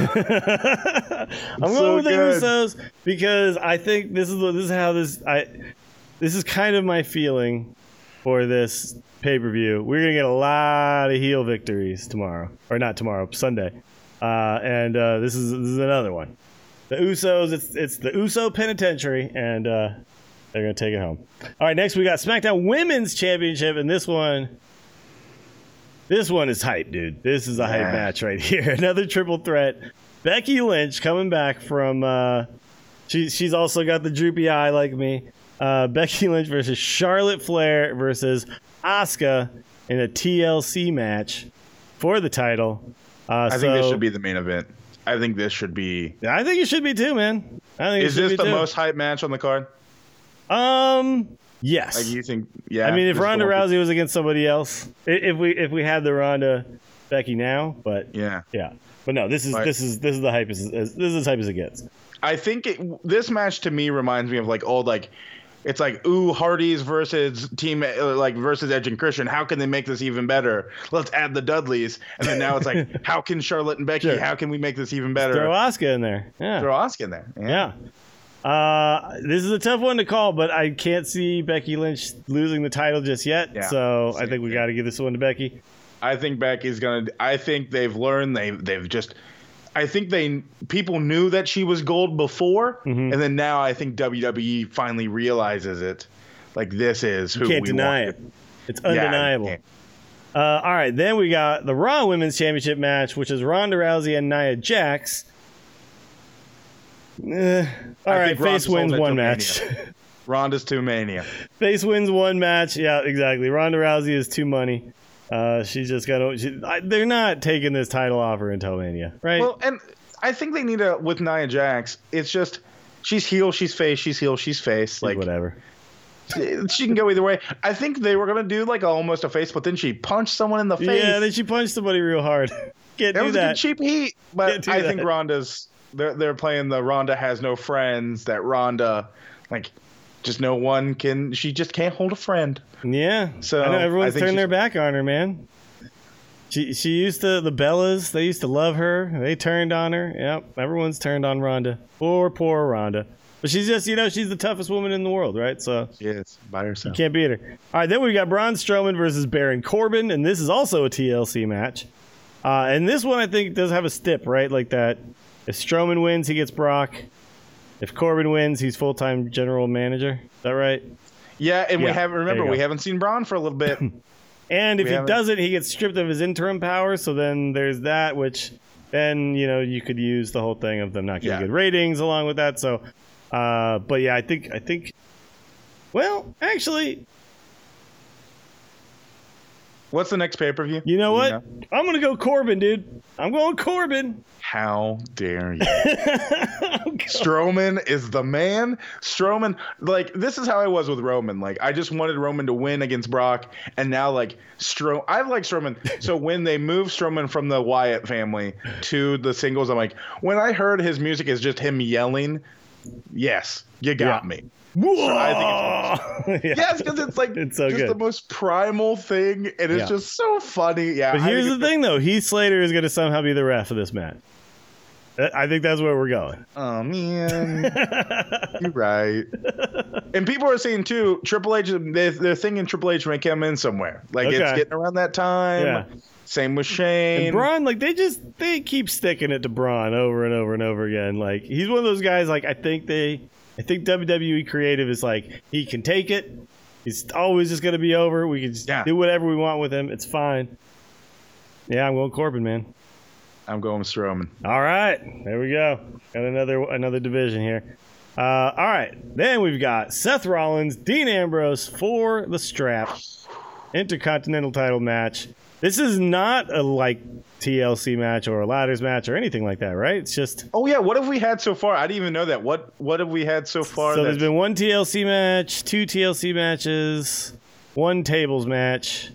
I'm So going with the good. Usos because I think this is the- this is how this I this is kind of my feeling for this pay per view. We're gonna get a lot of heel victories tomorrow, or not tomorrow, Sunday, uh, and uh, this is this is another one. The Usos, it's it's the Uso Penitentiary, and uh, they're gonna take it home. All right, next we got SmackDown Women's Championship, and this one. This one is hype, dude. This is a hype Yeah. match right here. Another triple threat. Becky Lynch coming back from. Uh, she, she's also got the droopy eye like me. Uh, Becky Lynch versus Charlotte Flair versus Asuka in a T L C match for the title. Uh, I so, think this should be the main event. I think this should be. I think it should be too, man. I think Is it should this be the too. most hype match on the card? Um. Yes. Like you think? Yeah. I mean, if this is the Ronda one- Rousey was against somebody else, i- if we if we had the Ronda Becky now, but Yeah. yeah. But no, this is Right. this is this is the hype as, as this is as hype as it gets. I think it, this match to me reminds me of like old like. It's like, ooh, Hardy's versus team, uh, like versus Edge and Christian. How can they make this even better? Let's add the Dudleys, and then now it's like, how can Charlotte and Becky? Sure. How can we make this even better? Throw Asuka in there. Yeah. Throw Asuka in there. yeah. Uh, this is a tough one to call, but I can't see Becky Lynch losing the title just yet. Yeah, so I think we got to give this one to Becky. I think Becky's gonna. I think they've learned. They they've just. I think they people knew that she was gold before, mm-hmm. and then now I think W W E finally realizes it. Like this is who you can't we deny want. it. It's undeniable. Yeah, uh, all right, then we got the Raw Women's Championship match, which is Ronda Rousey and Nia Jax. Eh, all right, face wins one match. Ronda's two Mania. Face wins one match. Yeah, exactly. Ronda Rousey is two money. Uh, she's just got to. They're not taking this title off her until Mania, right? Well, and I think they need to with Nia Jax. It's just she's heel, she's face, she's heel, she's face. Like whatever. She can go either way. I think they were gonna do like a, almost a face, but then she punched someone in the face. Yeah, then she punched somebody real hard. Can't that do was that. a good cheap heat. But I that. think Ronda's. They're they're playing the Ronda has no friends. That Ronda, like, just no one can. She just can't hold a friend. Yeah. So I know everyone's I turned their back on her, man. She she used to the Bellas. They used to love her. They turned on her. Yep. Everyone's turned on Ronda. Poor poor Ronda. But she's just, you know, she's the toughest woman in the world, right? So she is by herself. You can't beat her. All right, then we got Braun Strowman versus Baron Corbin, and this is also a T L C match. Uh, and this one I think does have a stip, right? Like that. If Strowman wins, he gets Brock. If Corbin wins, he's full-time general manager. Is that right? Yeah, and Yeah, we haven't. Remember, there you we go. haven't seen Braun for a little bit. And if We he haven't- doesn't, he gets stripped of his interim power. So then there's that, which then, you know, you could use the whole thing of them not getting Yeah. good ratings along with that. So, uh, but yeah, I think, I think, well, actually, What's the next pay per view? you know what? I'm going to go Corbin, dude. I'm going Corbin. How dare you? Strowman is the man. Strowman, like, this is how I was with Roman. Like, I just wanted Roman to win against Brock, and now, like, Stro, I like Strowman. So when they moved Strowman from the Wyatt family to the singles, I'm like, when I heard his music is just him yelling, yes, you got Yeah. me. Whoa! I think Yeah. Yes, because it's like It's so just good. the most primal thing, and it's Yeah. just so funny. Yeah, But I here's think the thing, though. Heath Slater is going to somehow be the ref of this match. I think that's where we're going. Oh man, you're right. And people are saying too, Triple H. They're, they're thinking Triple H may come in somewhere. Like it's Okay. getting around that time. Yeah. Same with Shane. And Braun, like they just they keep sticking it to Braun over and over and over again. Like he's one of those guys. Like I think they, I think W W E creative is like he can take it. He's always just gonna be over. We can just Yeah. do whatever we want with him. It's fine. Yeah, I'm going Corbin, man. I'm going with Strowman. All right, there we go. Got another another division here. Uh, all right, then we've got Seth Rollins, Dean Ambrose for the strap, Intercontinental title match. This is not a like T L C match or a ladders match or anything like that, right? It's just Oh yeah, what have we had so far? I didn't even know that. What What have we had so far? so. There's that's- been one T L C match, two T L C matches, one tables match.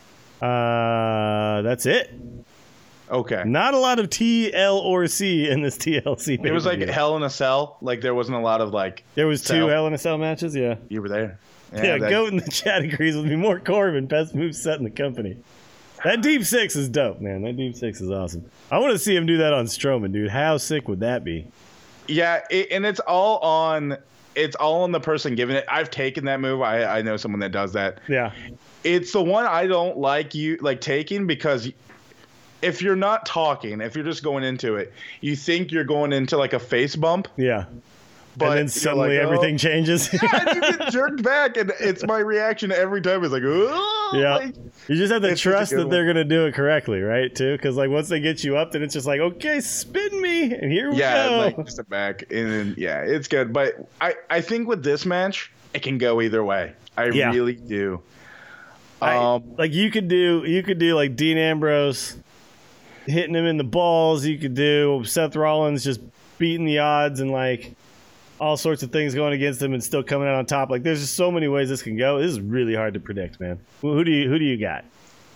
Uh, that's it. okay. Not a lot of T L or C in this T L C. It was like pay-per-view. Hell in a Cell. Like there wasn't a lot of like. There was two Cell. Hell in a Cell matches, yeah. You were there. Yeah, that- Goat in the chat agrees with me. More Corbin, best move set in the company. That Deep Six is dope, man. That Deep Six is awesome. I want to see him do that on Strowman, dude. How sick would that be? Yeah, it, and it's all on. It's all on the person giving it. I've taken that move. I I know someone that does that. Yeah. It's the one I don't like you like taking because if you're not talking, if you're just going into it, you think you're going into like a face bump, Yeah. but and then you're suddenly like, oh. everything changes. Yeah, and you get jerked back, and it's my reaction every time. It's like, oh, Yeah. like, You just have to It's such a trust good that one. they're going to do it correctly, right? Too? Because like once they get you up, then it's just like, okay, spin me. And here we yeah, go. like just a back, and then, yeah, it's good. But I I think with this match, it can go either way. I Yeah. really do. I- Um, like you could do you could do like Dean Ambrose hitting him in the balls. You could do Seth Rollins just beating the odds and like all sorts of things going against him and still coming out on top. Like there's just so many ways this can go. This is really hard to predict, man. Who, who do you who do you got?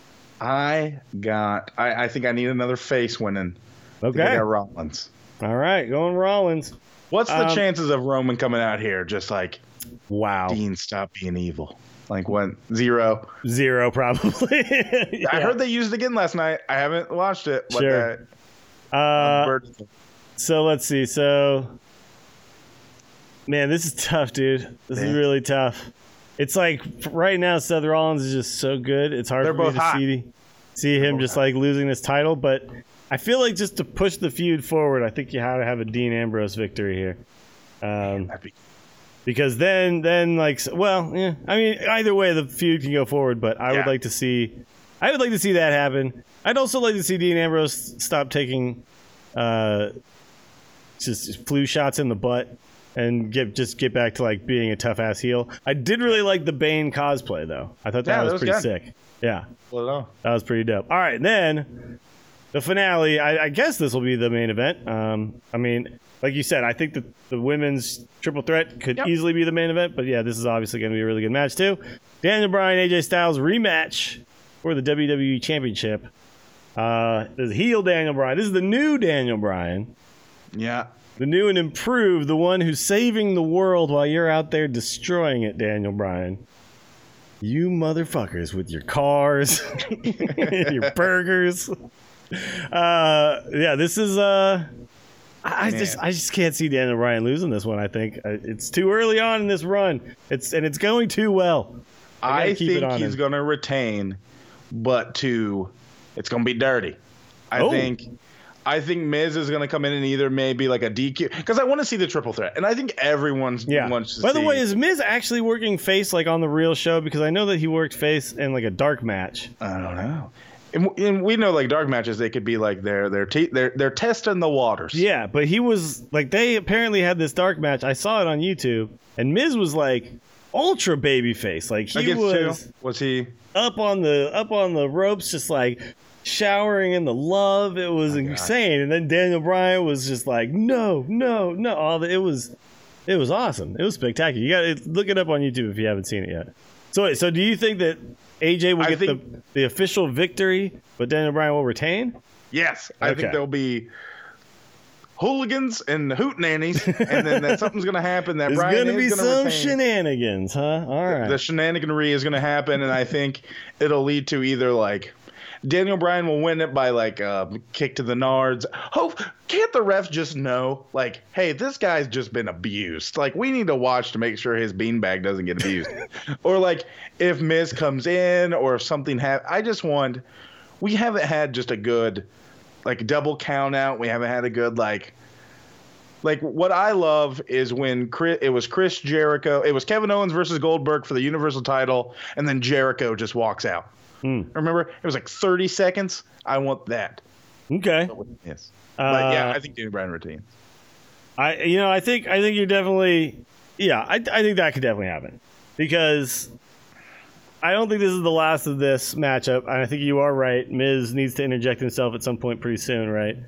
I got. I, I think I need another face winning. I think I Okay, got Rollins. all right, going Rollins. What's the Um, chances of Roman coming out here just like Wow, Dean, stop being evil? Like what? Zero. zero probably. I Yeah. heard they used it again last night. I haven't watched it. But Sure. that, Uh, bird- so let's see. So Man, this is tough, dude. This Man. is really tough. It's like right now, Seth Rollins is just so good. It's hard They're for me both to hot. see see him just like losing this title. But I feel like just to push the feud forward, I think you have to have a Dean Ambrose victory here. Um, That'd be- because then, then like, well, yeah. I mean, either way, the feud can go forward. But I Yeah. would like to see, I would like to see that happen. I'd also like to see Dean Ambrose stop taking, uh, just flu shots in the butt. And get just get back to like being a tough ass heel. I did really like the Bane cosplay though. I thought that Yeah, was, that was pretty good. sick. Yeah, Well, no. that was pretty dope. All right, then the finale. I, I guess this will be the main event. Um, I mean, like you said, I think that the women's triple threat could Yep. easily be the main event. But yeah, this is obviously going to be a really good match too. Daniel Bryan, A J Styles rematch for the W W E Championship. Uh, this is heel Daniel Bryan. This is the new Daniel Bryan. Yeah. The new and improved, the one who's saving the world while you're out there destroying it, Daniel Bryan. You motherfuckers with your cars, your burgers. Uh, yeah, this is. Uh, I I just, I just can't see Daniel Bryan losing this one. I think Uh, it's too early on in this run. It's and it's going too well. I gotta I keep it think on he's him. going to retain, but to it's going to be dirty. I Oh. think I think Miz is going to come in and either maybe like a D Q because I want to see the triple threat, and I think everyone's Yeah. wants to By see. the way, is Miz actually working face like on the real show? Because I know that he worked face in like a dark match. I don't know. And, and we know like dark matches, they could be like they're they're te- they're they're testing the waters. Yeah, but he was like they apparently had this dark match. I saw it on YouTube, and Miz was like ultra babyface. Like he Against was two? Was he? up on the up on the ropes, just like showering in the love. It was insane. And then Daniel Bryan was just like, no, no, no. All the, it was it was awesome. It was spectacular. You got to look it up on YouTube if you haven't seen it yet. So wait, so do you think that A J will I get think- the the official victory, but Daniel Bryan will retain? Yes, I Okay. think there'll be hooligans and hootenannies, and then that something's going to happen. That There's Bryan gonna be is going to some retain. shenanigans, huh? All right. The shenaniganery is going to happen, and I think it'll lead to either like Daniel Bryan will win it by like a kick to the nards. Hope can't the refs just know like, hey, this guy's just been abused. Like we need to watch to make sure his beanbag doesn't get abused. Or like if Miz comes in or if something happens. I just want. We haven't had just a good like double count out. We haven't had a good like. Like what I love is when Chris, it was Chris Jericho, it was Kevin Owens versus Goldberg for the Universal title, and then Jericho just walks out. Hmm. Remember, it was like thirty seconds. I want that. Okay. Yes, but yeah, Uh, I think Daniel Bryan retains. I you know I think I think you're definitely yeah I I think that could definitely happen because I don't think this is the last of this matchup. And I think you are right. Miz needs to interject himself at some point pretty soon, right?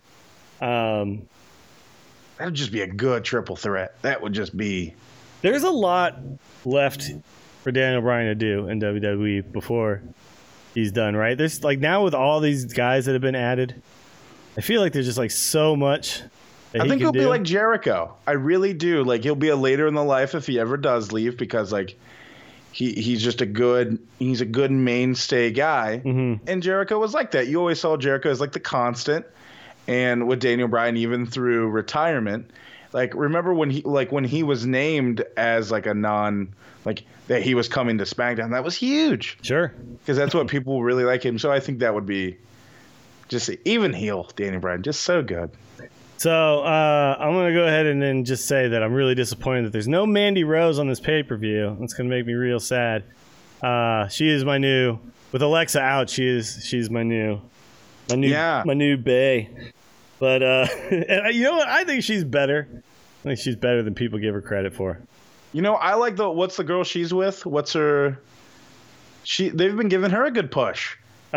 Um, That would just be a good triple threat. That would just be. there's a lot left for Daniel Bryan to do in W W E before he's done, right? There's like now with all these guys that have been added, I feel like there's just like so much. That I he think can he'll do. be like Jericho. I really do. Like he'll be a later in the life if he ever does leave because like he he's just a good he's a good mainstay guy. Mhm. And Jericho was like that. You always saw Jericho as like the constant. And with Daniel Bryan, even through retirement, like remember when he like when he was named as like a non like that he was coming to SmackDown, that was huge Sure. because that's what people really like him. So I think that would be just even heel Daniel Bryan, just so good. So uh, I'm gonna go ahead and then just say that I'm really disappointed that there's no Mandy Rose on this pay per view. That's gonna make me real sad. Uh, she is my new with Alexa out. She is she's my new my new Yeah. my new bae. But uh, and I- you know what? I think she's better. I think she's better than people give her credit for. You know, I like the what's the girl she's with? What's her? She they've been giving her a good push.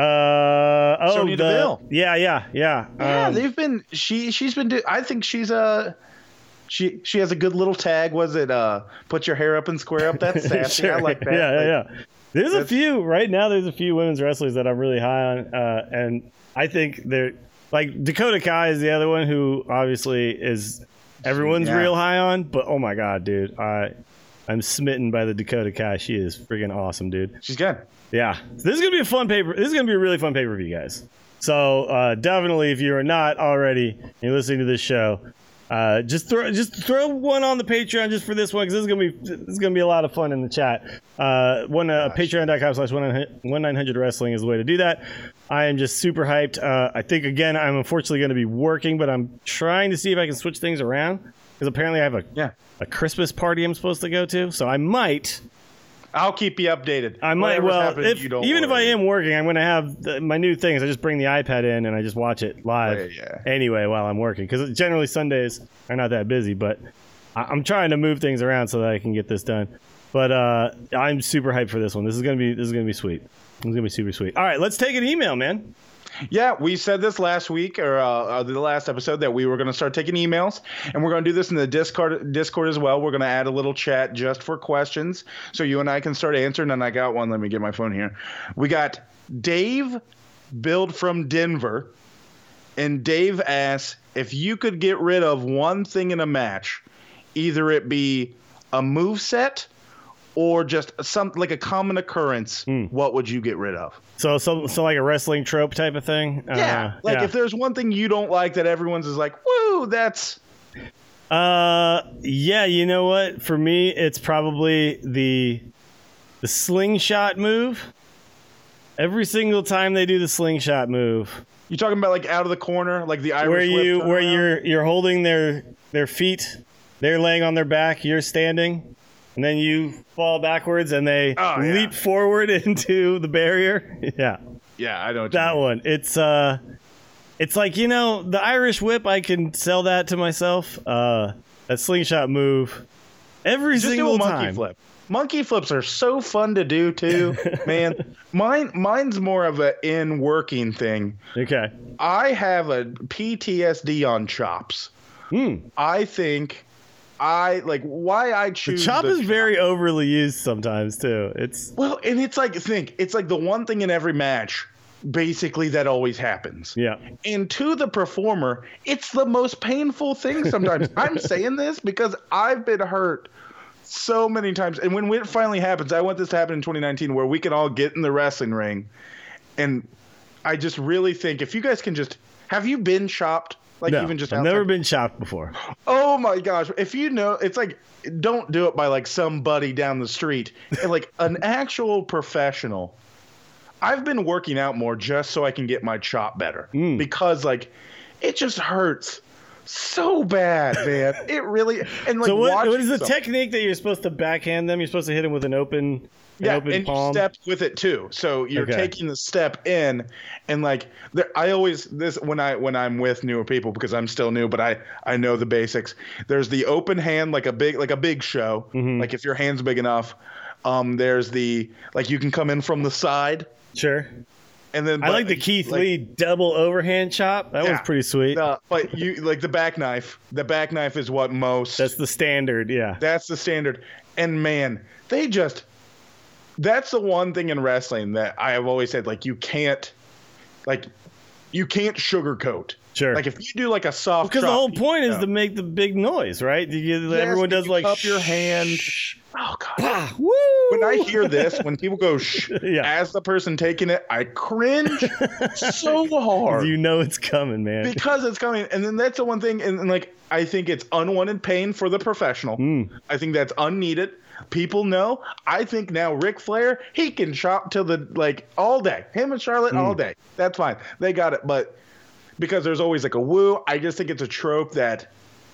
Uh, oh, Sonya the, Deville. yeah, yeah, yeah. Yeah, Um, they've been she she's been do, I think she's a she she has a good little tag. Was it uh put your hair up and square up? That's sassy. Sure. I like that. Yeah, Like, yeah, yeah. There's a that's- few right now. There's a few women's wrestlers that I'm really high on, uh, and I think they're like Dakota Kai is the other one who obviously is everyone's Yeah. real high on. But oh my god, dude, I I'm smitten by the Dakota Kai. She is freaking awesome, dude. She's good. Yeah, so this is gonna be a fun paper. This is gonna be a really fun pay per view, guys. So uh, definitely, if you are not already, and you're listening to this show, Uh, just throw just throw one on the Patreon just for this one because this is gonna be this is gonna be a lot of fun in the chat. Uh, one uh, Patreon.com slash one nine hundred wrestling is the way to do that. I am just super hyped. Uh, I think again I'm unfortunately going to be working, but I'm trying to see if I can switch things around because apparently I have a Yeah. a Christmas party I'm supposed to go to, so I might. I'll keep you updated. I might. Whatever's Well, happening, if, you don't even if I worry. am working, I'm going to have the, my new things. I just bring the iPad in and I just watch it live Yeah, yeah. anyway while I'm working. Because generally Sundays are not that busy, but I, I'm trying to move things around so that I can get this done. But uh, I'm super hyped for this one. This is going to be this is going to be sweet. This is going to be super sweet. All right, let's take an email, man. Yeah, we said this last week or uh, uh, the last episode that we were going to start taking emails, and we're going to do this in the Discord Discord as well. We're going to add a little chat just for questions, so you and I can start answering. And I got one. Let me get my phone here. We got Dave Build from Denver, and Dave asks if you could get rid of one thing in a match, either it be a moveset or just some like a common occurrence. Mm. What would you get rid of? So, so, so like a wrestling trope type of thing. Yeah, uh, like yeah. if there's one thing you don't like that everyone's is like, woo, that's Uh, yeah, you know what? For me, it's probably the the slingshot move. Every single time they do the slingshot move, you talking about like out of the corner, like the Irish where whip you turnaround? where you're you're holding their their feet, they're laying on their back, you're standing, and then you fall backwards and they Oh, yeah. leap forward into the barrier. Yeah, Yeah, I know what you that mean. one. It's uh. It's like, you know, the Irish whip, I can sell that to myself. Uh, that slingshot move. Every Just do single a monkey time. flip. Monkey flips are so fun to do too, man. Mine, mine's more of a in working thing. Okay. I have a P T S D on chops. Hmm. I think I like why I The choose chop the is very overly used sometimes, too. It's well, and it's like think it's like the one thing in every match, basically that always happens. yeah. And to the performer, it's the most painful thing sometimes. I'm saying this because I've been hurt so many times. And when it finally happens, I want this to happen in twenty nineteen where we can all get in the wrestling ring. And I just really think if you guys can just have you been chopped? Like No, even just I've outside? never been chopped before. Oh my gosh. If you know, it's like, don't do it by like somebody down the street. And like an actual professional. I've been working out more just so I can get my chop better Mm. because like it just hurts so bad, man. It really and like So what, watching what is the some- technique that you're supposed to backhand them? You're supposed to hit them with an open, an yeah, open and palm? you step with it too. So you're Okay. taking the step in, and like there, I always this when I when I'm with newer people because I'm still new, but I I know the basics. There's the open hand, like a big like a big show. Mm-hmm. Like if your hand's big enough. Um, there's the like you can come in from the side, Sure. and then I but, like the Keith like, Lee double overhand chop. That Yeah. one's pretty sweet. Uh, but you like the back knife. The back knife is what most. That's the standard, yeah. That's the standard. And man, they just. That's the one thing in wrestling that I have always said. Like you can't, like, you can't sugarcoat. Sure. Like if you do like a soft. Because the chop, whole point is yeah. to make the big noise, right? You, you- Yes, everyone does you like cup your hand. shh, Oh god. ah, woo! When I hear this, when people go shh, Yeah. as the person taking it, I cringe so hard. You know it's coming, man. Because it's coming, and then that's the one thing, and, and like I think it's unwanted pain for the professional. Mm. I think that's unneeded. People know. I think now Ric Flair, he can chop till the like all day. Him and Charlotte all day. That's fine. They got it. But because there's always like a woo, I just think it's a trope that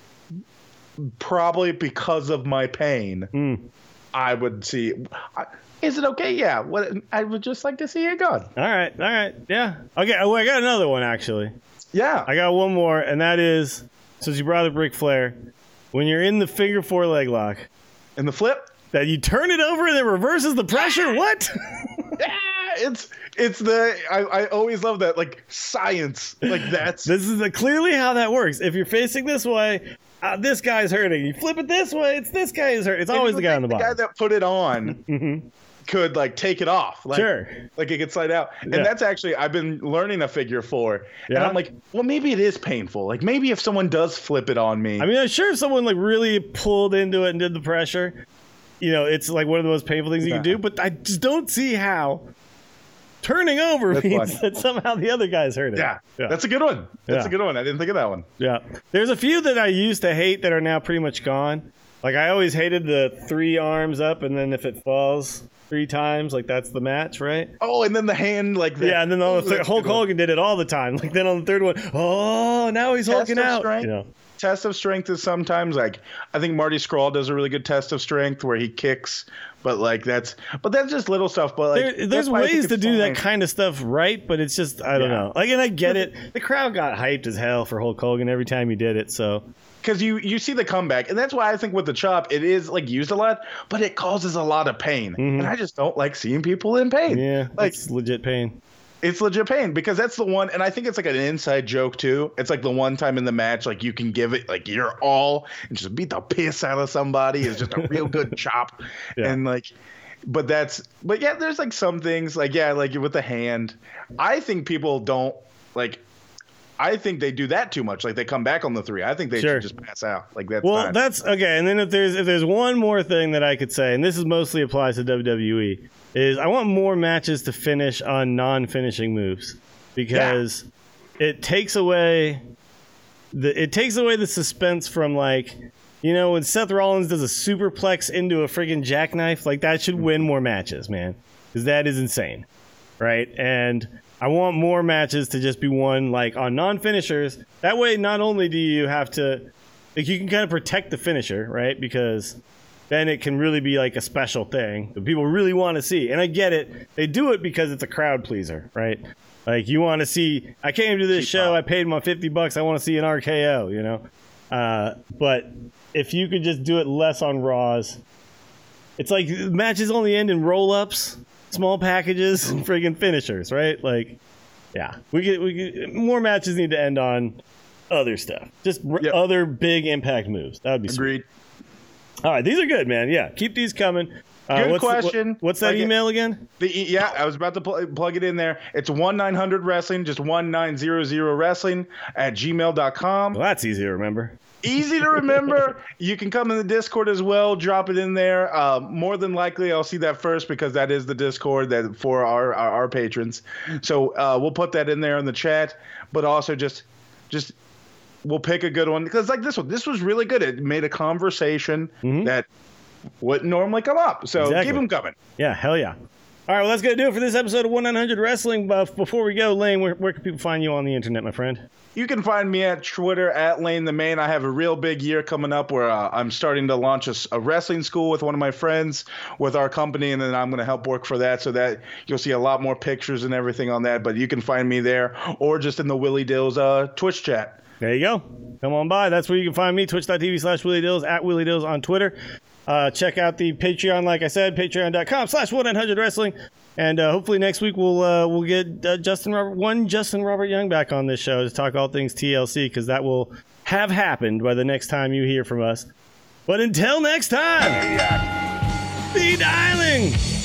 probably because of my pain, Mm. I would see. I, is it okay? Yeah. What I would just like to see it gone. All right, all right, yeah. Okay, oh, I got another one actually. Yeah. I got one more, and that is since you brought up Ric Flair, when you're in the figure four leg lock, and the flip. that you turn it over and it reverses the pressure. What? Yeah, it's it's the I, I always love that like science like that's This is the, clearly how that works. If you're facing this way, uh, this guy's hurting. You flip it this way, it's this guy is hurt. It's and always you the guy on the think bottom. guy that put it on could like take it off like, Sure. like it could slide out and Yeah. that's actually I've been learning a figure four and Yeah? I'm like well maybe it is painful like maybe if someone does flip it on me I mean, I'm sure if someone like really pulled into it and did the pressure, you know, it's like one of the most painful things you can Yeah. do. But I just don't see how turning over That's means fun. that somehow the other guys heard it. Yeah, that's a good one. That's Yeah. a good one. I didn't think of that one. Yeah. There's a few that I used to hate that are now pretty much gone. Like, I always hated the three arms up, and then if it falls three times, like, that's the match, right? Oh, and then the hand, like that. Yeah, and then on the third, That's a Hulk good one. Hogan did it all the time. Like, then on the third one, oh, now he's Test hulking of out. strength. You know? Test of strength is sometimes like I think Marty Scurll does a really good test of strength where he kicks, but like that's but that's just little stuff. But like There, that's there's why I think ways to it's do fine. that kind of stuff right, but it's just, I don't Yeah. know. Like, and I get it. The crowd got hyped as hell for Hulk Hogan every time he did it, so. Because you you see the comeback, and that's why I think with the chop it is like used a lot, but it causes a lot of pain, and I just don't like seeing people in pain. Mm-hmm. Yeah, like it's legit pain. it's legit pain because that's the one, and I think it's like an inside joke too. It's like the one time in the match, like you can give it like your all and just beat the piss out of somebody is just a real good chop, Yeah. and like. But that's, but yeah, there's like some things like, yeah, like with the hand. I think people don't like, I think they do that too much. Like they come back on the three. I think they Sure. should just pass out. Like that's Well, fine. that's okay. And then if there's if there's one more thing that I could say, and this is mostly applies to W W E, is I want more matches to finish on non-finishing moves because it takes away the it takes away the suspense from like. You know, when Seth Rollins does a superplex into a friggin' jackknife, like that should win more matches, man. Because that is insane, right? And I want more matches to just be won like on non-finishers. That way, not only do you have to, like, you can kind of protect the finisher, right? Because then it can really be like a special thing that people really want to see. And I get it; they do it because it's a crowd pleaser, right? Like you want to see. I came to this Cheap show. pop. I paid my fifty bucks. I want to see an R K O, you know. Uh, but if you could just do it less on Raws, it's like matches only end in roll-ups, small packages, and friggin' finishers, right? Like, yeah, we get we get, more matches need to end on other stuff, just r- Yep. other big impact moves. That would be sweet. Agreed. All right, these are good, man. Yeah, keep these coming. Uh, Good what's the- what- question. what's that Like it- email again? The e- yeah, I was about to pl- plug it in there. It's one nine hundred wrestling, just one nine hundred wrestling at gmail dot com. Well, that's easy to remember. Easy to remember. You can come in the Discord as well. Drop it in there. Uh, more than likely, I'll see that first because that is the Discord that for our our, our patrons. So uh, we'll put that in there in the chat. But also just just we'll pick a good one because like this one, this was really good. It made a conversation that wouldn't normally come up. So Exactly. keep them coming. Yeah, hell yeah. All right, well, that's going to do it for this episode of one nine hundred Wrestling. But before we go, Lane, where, where can people find you on the internet, my friend? You can find me at Twitter at Lane the Main. I have a real big year coming up where uh, I'm starting to launch a, s- a wrestling school with one of my friends with our company, and then I'm going to help work for that so that you'll see a lot more pictures and everything on that. But you can find me there or just in the Willie Dills uh, Twitch chat. There you go. Come on by. That's where you can find me, twitch.tv slash Willie Dills, at Willie Dills on Twitter. Uh, check out the Patreon, like I said, patreon.com slash 1-900 Wrestling. And uh, hopefully next week we'll uh, we'll get uh, Justin Robert, one Justin Robert Young back on this show to talk all things T L C, because that will have happened by the next time you hear from us. But until next time, be dialing!